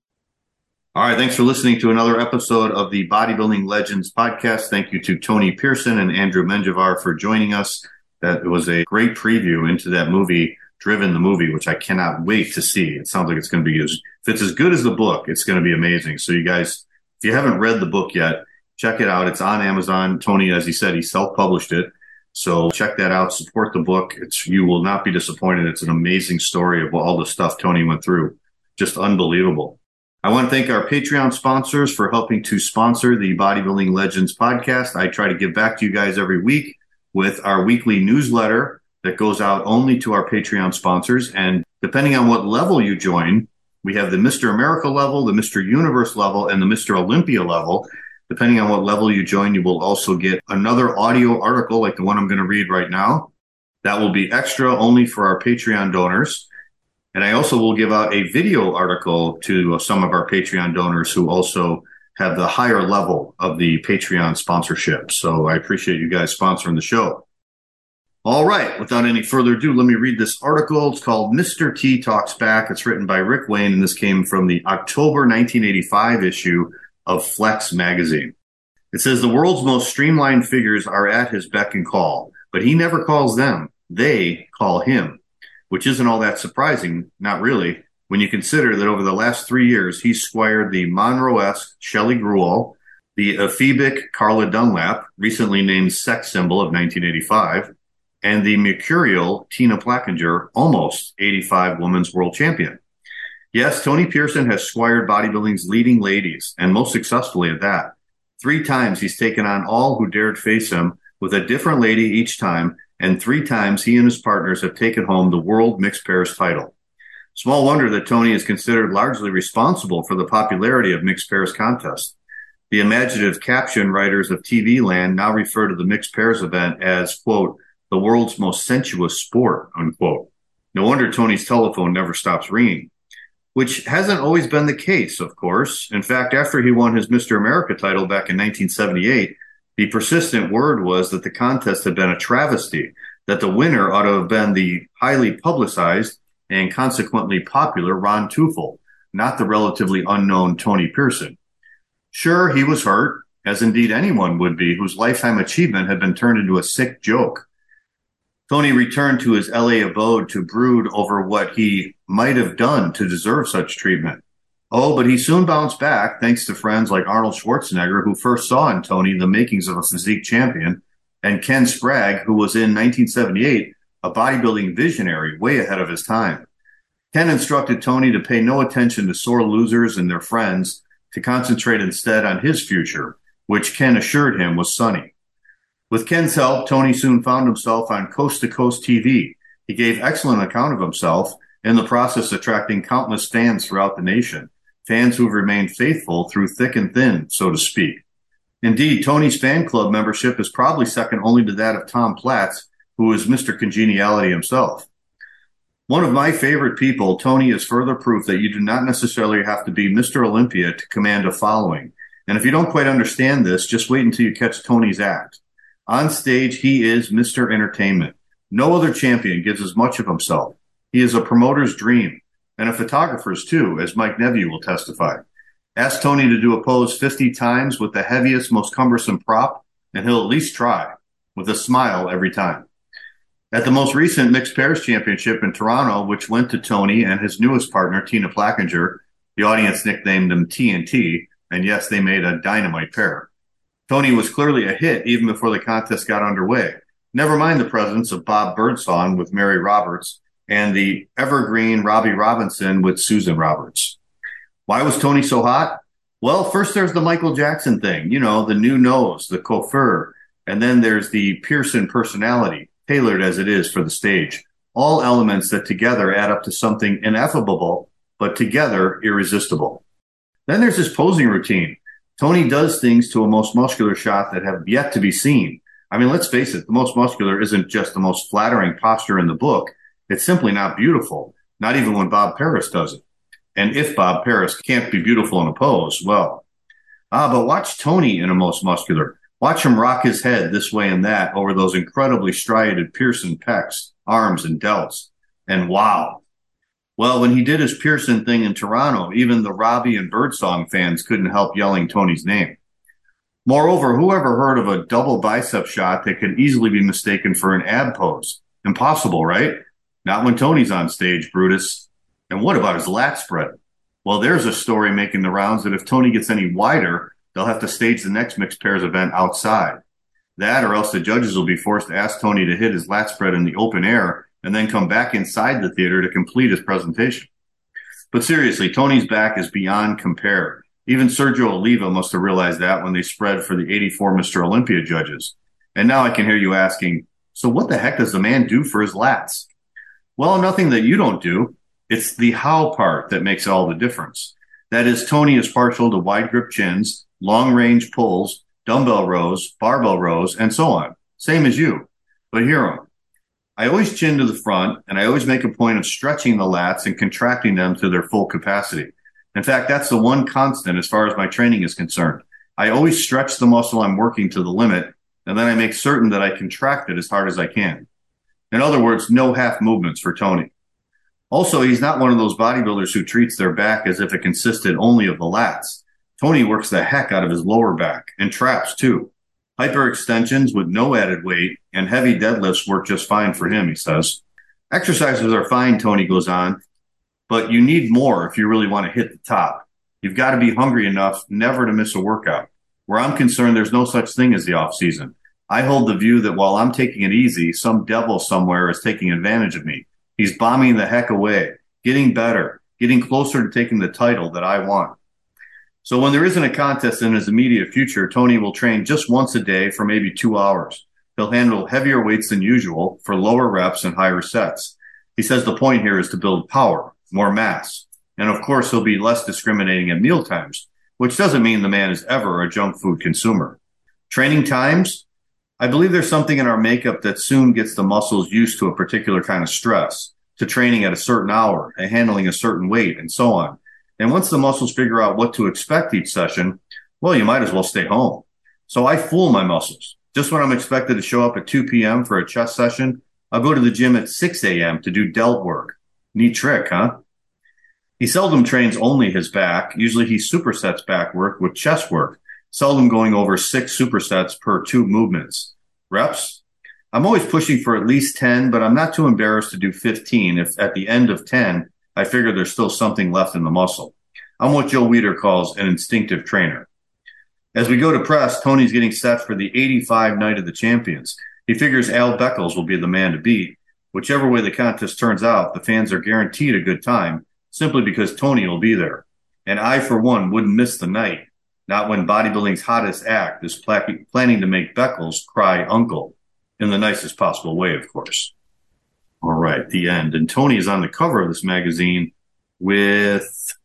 All right. Thanks for listening to another episode of the Bodybuilding Legends podcast. Thank you to Tony Pearson and Andrew Menjivar for joining us. That was a great preview into that movie, Driven, the movie, which I cannot wait to see. It sounds like it's going to be if it's as good as the book, it's going to be amazing. So you guys, if you haven't read the book yet, check it out. It's on Amazon. Tony, as he said, he self-published it. So check that out. Support the book. You will not be disappointed. It's an amazing story of all the stuff Tony went through. Just unbelievable. I want to thank our Patreon sponsors for helping to sponsor the Bodybuilding Legends podcast. I try to give back to you guys every week with our weekly newsletter that goes out only to our Patreon sponsors. And depending on what level you join, we have the Mr. America level, the Mr. Universe level, and the Mr. Olympia level. Depending on what level you join, you will also get another audio article like the one I'm going to read right now. That will be extra only for our Patreon donors. And I also will give out a video article to some of our Patreon donors who also have the higher level of the Patreon sponsorship. So I appreciate you guys sponsoring the show. All right. Without any further ado, let me read this article. It's called Mr. T Talks Back. It's written by Rick Wayne, and this came from the October 1985 issue of Flex magazine. It says the world's most streamlined figures are at his beck and call, but he never calls them. They call him, which isn't all that surprising, not really, when you consider that over the last 3 years, he's squired the Monroe-esque Shelley Gruel, the ephebic Carla Dunlap, recently named sex symbol of 1985, and the mercurial Tina Plackinger, almost 85 women's world champion. Yes, Tony Pearson has squired bodybuilding's leading ladies, and most successfully at that. 3 times he's taken on all who dared face him with a different lady each time, and 3 times he and his partners have taken home the World Mixed Pairs title. Small wonder that Tony is considered largely responsible for the popularity of mixed pairs contests. The imaginative caption writers of TV land now refer to the mixed pairs event as, quote, the world's most sensuous sport, unquote. No wonder Tony's telephone never stops ringing. Which hasn't always been the case, of course. In fact, after he won his Mr. America title back in 1978, the persistent word was that the contest had been a travesty, that the winner ought to have been the highly publicized and consequently popular Ron Tufel, not the relatively unknown Tony Pearson. Sure, he was hurt, as indeed anyone would be whose lifetime achievement had been turned into a sick joke. Tony returned to his LA abode to brood over what he might have done to deserve such treatment. Oh, but he soon bounced back thanks to friends like Arnold Schwarzenegger, who first saw in Tony the makings of a physique champion, and Ken Sprague, who was in 1978 a bodybuilding visionary way ahead of his time. Ken instructed Tony to pay no attention to sore losers and their friends, to concentrate instead on his future, which Ken assured him was sunny. With Ken's help, Tony soon found himself on coast-to-coast TV. He gave excellent account of himself, in the process attracting countless fans throughout the nation, fans who've remained faithful through thick and thin, so to speak. Indeed, Tony's fan club membership is probably second only to that of Tom Platz, who is Mr. Congeniality himself. One of my favorite people, Tony is further proof that you do not necessarily have to be Mr. Olympia to command a following. And if you don't quite understand this, just wait until you catch Tony's act. On stage, he is Mr. Entertainment. No other champion gives as much of himself. He is a promoter's dream, and a photographer's too, as Mike Neville will testify. Ask Tony to do a pose 50 times with the heaviest, most cumbersome prop, and he'll at least try, with a smile every time. At the most recent Mixed Pairs Championship in Toronto, which went to Tony and his newest partner, Tina Plackinger, the audience nicknamed them TNT, and yes, they made a dynamite pair. Tony was clearly a hit even before the contest got underway. Never mind the presence of Bob Birdsong with Mary Roberts and the evergreen Robbie Robinson with Susan Roberts. Why was Tony so hot? Well, first there's the Michael Jackson thing. You know, the new nose, the coiffure, And then there's the Pearson personality, tailored as it is for the stage. All elements that together add up to something ineffable, but together irresistible. Then there's his posing routine. Tony does things to a most muscular shot that have yet to be seen. I mean, let's face it, the most muscular isn't just the most flattering posture in the book. It's simply not beautiful, not even when Bob Paris does it. And if Bob Paris can't be beautiful in a pose, well. But watch Tony in a most muscular. Watch him rock his head this way and that over those incredibly striated Pearson pecs, arms, and delts. And wow. Well, when he did his Pearson thing in Toronto, even the Robbie and Birdsong fans couldn't help yelling Tony's name. Moreover, who ever heard of a double bicep shot that could easily be mistaken for an ab pose? Impossible, right? Not when Tony's on stage, Brutus. And what about his lat spread? Well, there's a story making the rounds that if Tony gets any wider, they'll have to stage the next mixed pairs event outside. That or else the judges will be forced to ask Tony to hit his lat spread in the open air and then come back inside the theater to complete his presentation. But seriously, Tony's back is beyond compare. Even Sergio Oliva must have realized that when they spread for the 84 Mr. Olympia judges. And now I can hear you asking, so what the heck does the man do for his lats? Well, nothing that you don't do. It's the how part that makes all the difference. That is, Tony is partial to wide grip chins, long range pulls, dumbbell rows, barbell rows, and so on. Same as you. But hear him. I always chin to the front, and I always make a point of stretching the lats and contracting them to their full capacity. In fact, that's the one constant as far as my training is concerned. I always stretch the muscle I'm working to the limit, and then I make certain that I contract it as hard as I can. In other words, no half movements for Tony. Also, he's not one of those bodybuilders who treats their back as if it consisted only of the lats. Tony works the heck out of his lower back, and traps too. Hyperextensions with no added weight and heavy deadlifts work just fine for him, he says. Exercises are fine, Tony goes on, but you need more if you really want to hit the top. You've got to be hungry enough never to miss a workout. Where I'm concerned, there's no such thing as the off season. I hold the view that while I'm taking it easy, some devil somewhere is taking advantage of me. He's bombing the heck away, getting better, getting closer to taking the title that I want. So when there isn't a contest in his immediate future, Tony will train just once a day for maybe 2 hours. He'll handle heavier weights than usual for lower reps and higher sets. He says the point here is to build power, more mass. And of course, he'll be less discriminating at meal times, which doesn't mean the man is ever a junk food consumer. Training times? I believe there's something in our makeup that soon gets the muscles used to a particular kind of stress, to training at a certain hour, and handling a certain weight, and so on. And once the muscles figure out what to expect each session, well, you might as well stay home. So I fool my muscles. Just when I'm expected to show up at 2 p.m. for a chest session, I'll go to the gym at 6 a.m. to do delt work. Neat trick, huh? He seldom trains only his back. Usually he supersets back work with chest work, seldom going over 6 supersets per 2 movements. Reps? I'm always pushing for at least 10, but I'm not too embarrassed to do 15 if at the end of 10, I figure there's still something left in the muscle. I'm what Joe Weider calls an instinctive trainer. As we go to press, Tony's getting set for the 85 Night of the Champions. He figures Al Beckles will be the man to beat. Whichever way the contest turns out, the fans are guaranteed a good time, simply because Tony will be there. And I, for one, wouldn't miss the night, not when bodybuilding's hottest act is planning to make Beckles cry uncle, in the nicest possible way, of course. All right, the end. And Tony is on the cover of this magazine with,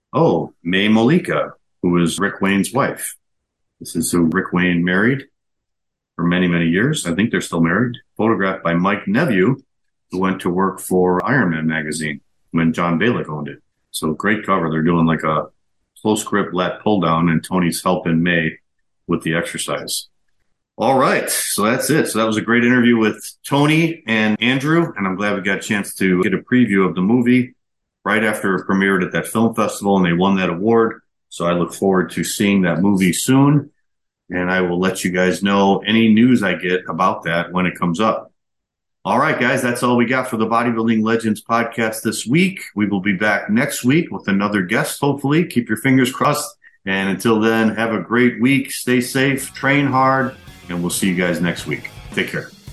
May Molika, who is Rick Wayne's wife. This is who Rick Wayne married for many, many years. I think they're still married. Photographed by Mike Neveu, who went to work for Iron Man magazine when John Balick owned it. So great cover. They're doing like a close grip lat pull down, and Tony's helping May with the exercise. All right, so that's it. So that was a great interview with Tony and Andrew, and I'm glad we got a chance to get a preview of the movie right after it premiered at that film festival, and they won that award. So I look forward to seeing that movie soon, and I will let you guys know any news I get about that when it comes up. All right, guys, that's all we got for the Bodybuilding Legends podcast this week. We will be back next week with another guest, hopefully. Keep your fingers crossed. And until then, have a great week. Stay safe, train hard, and we'll see you guys next week. Take care.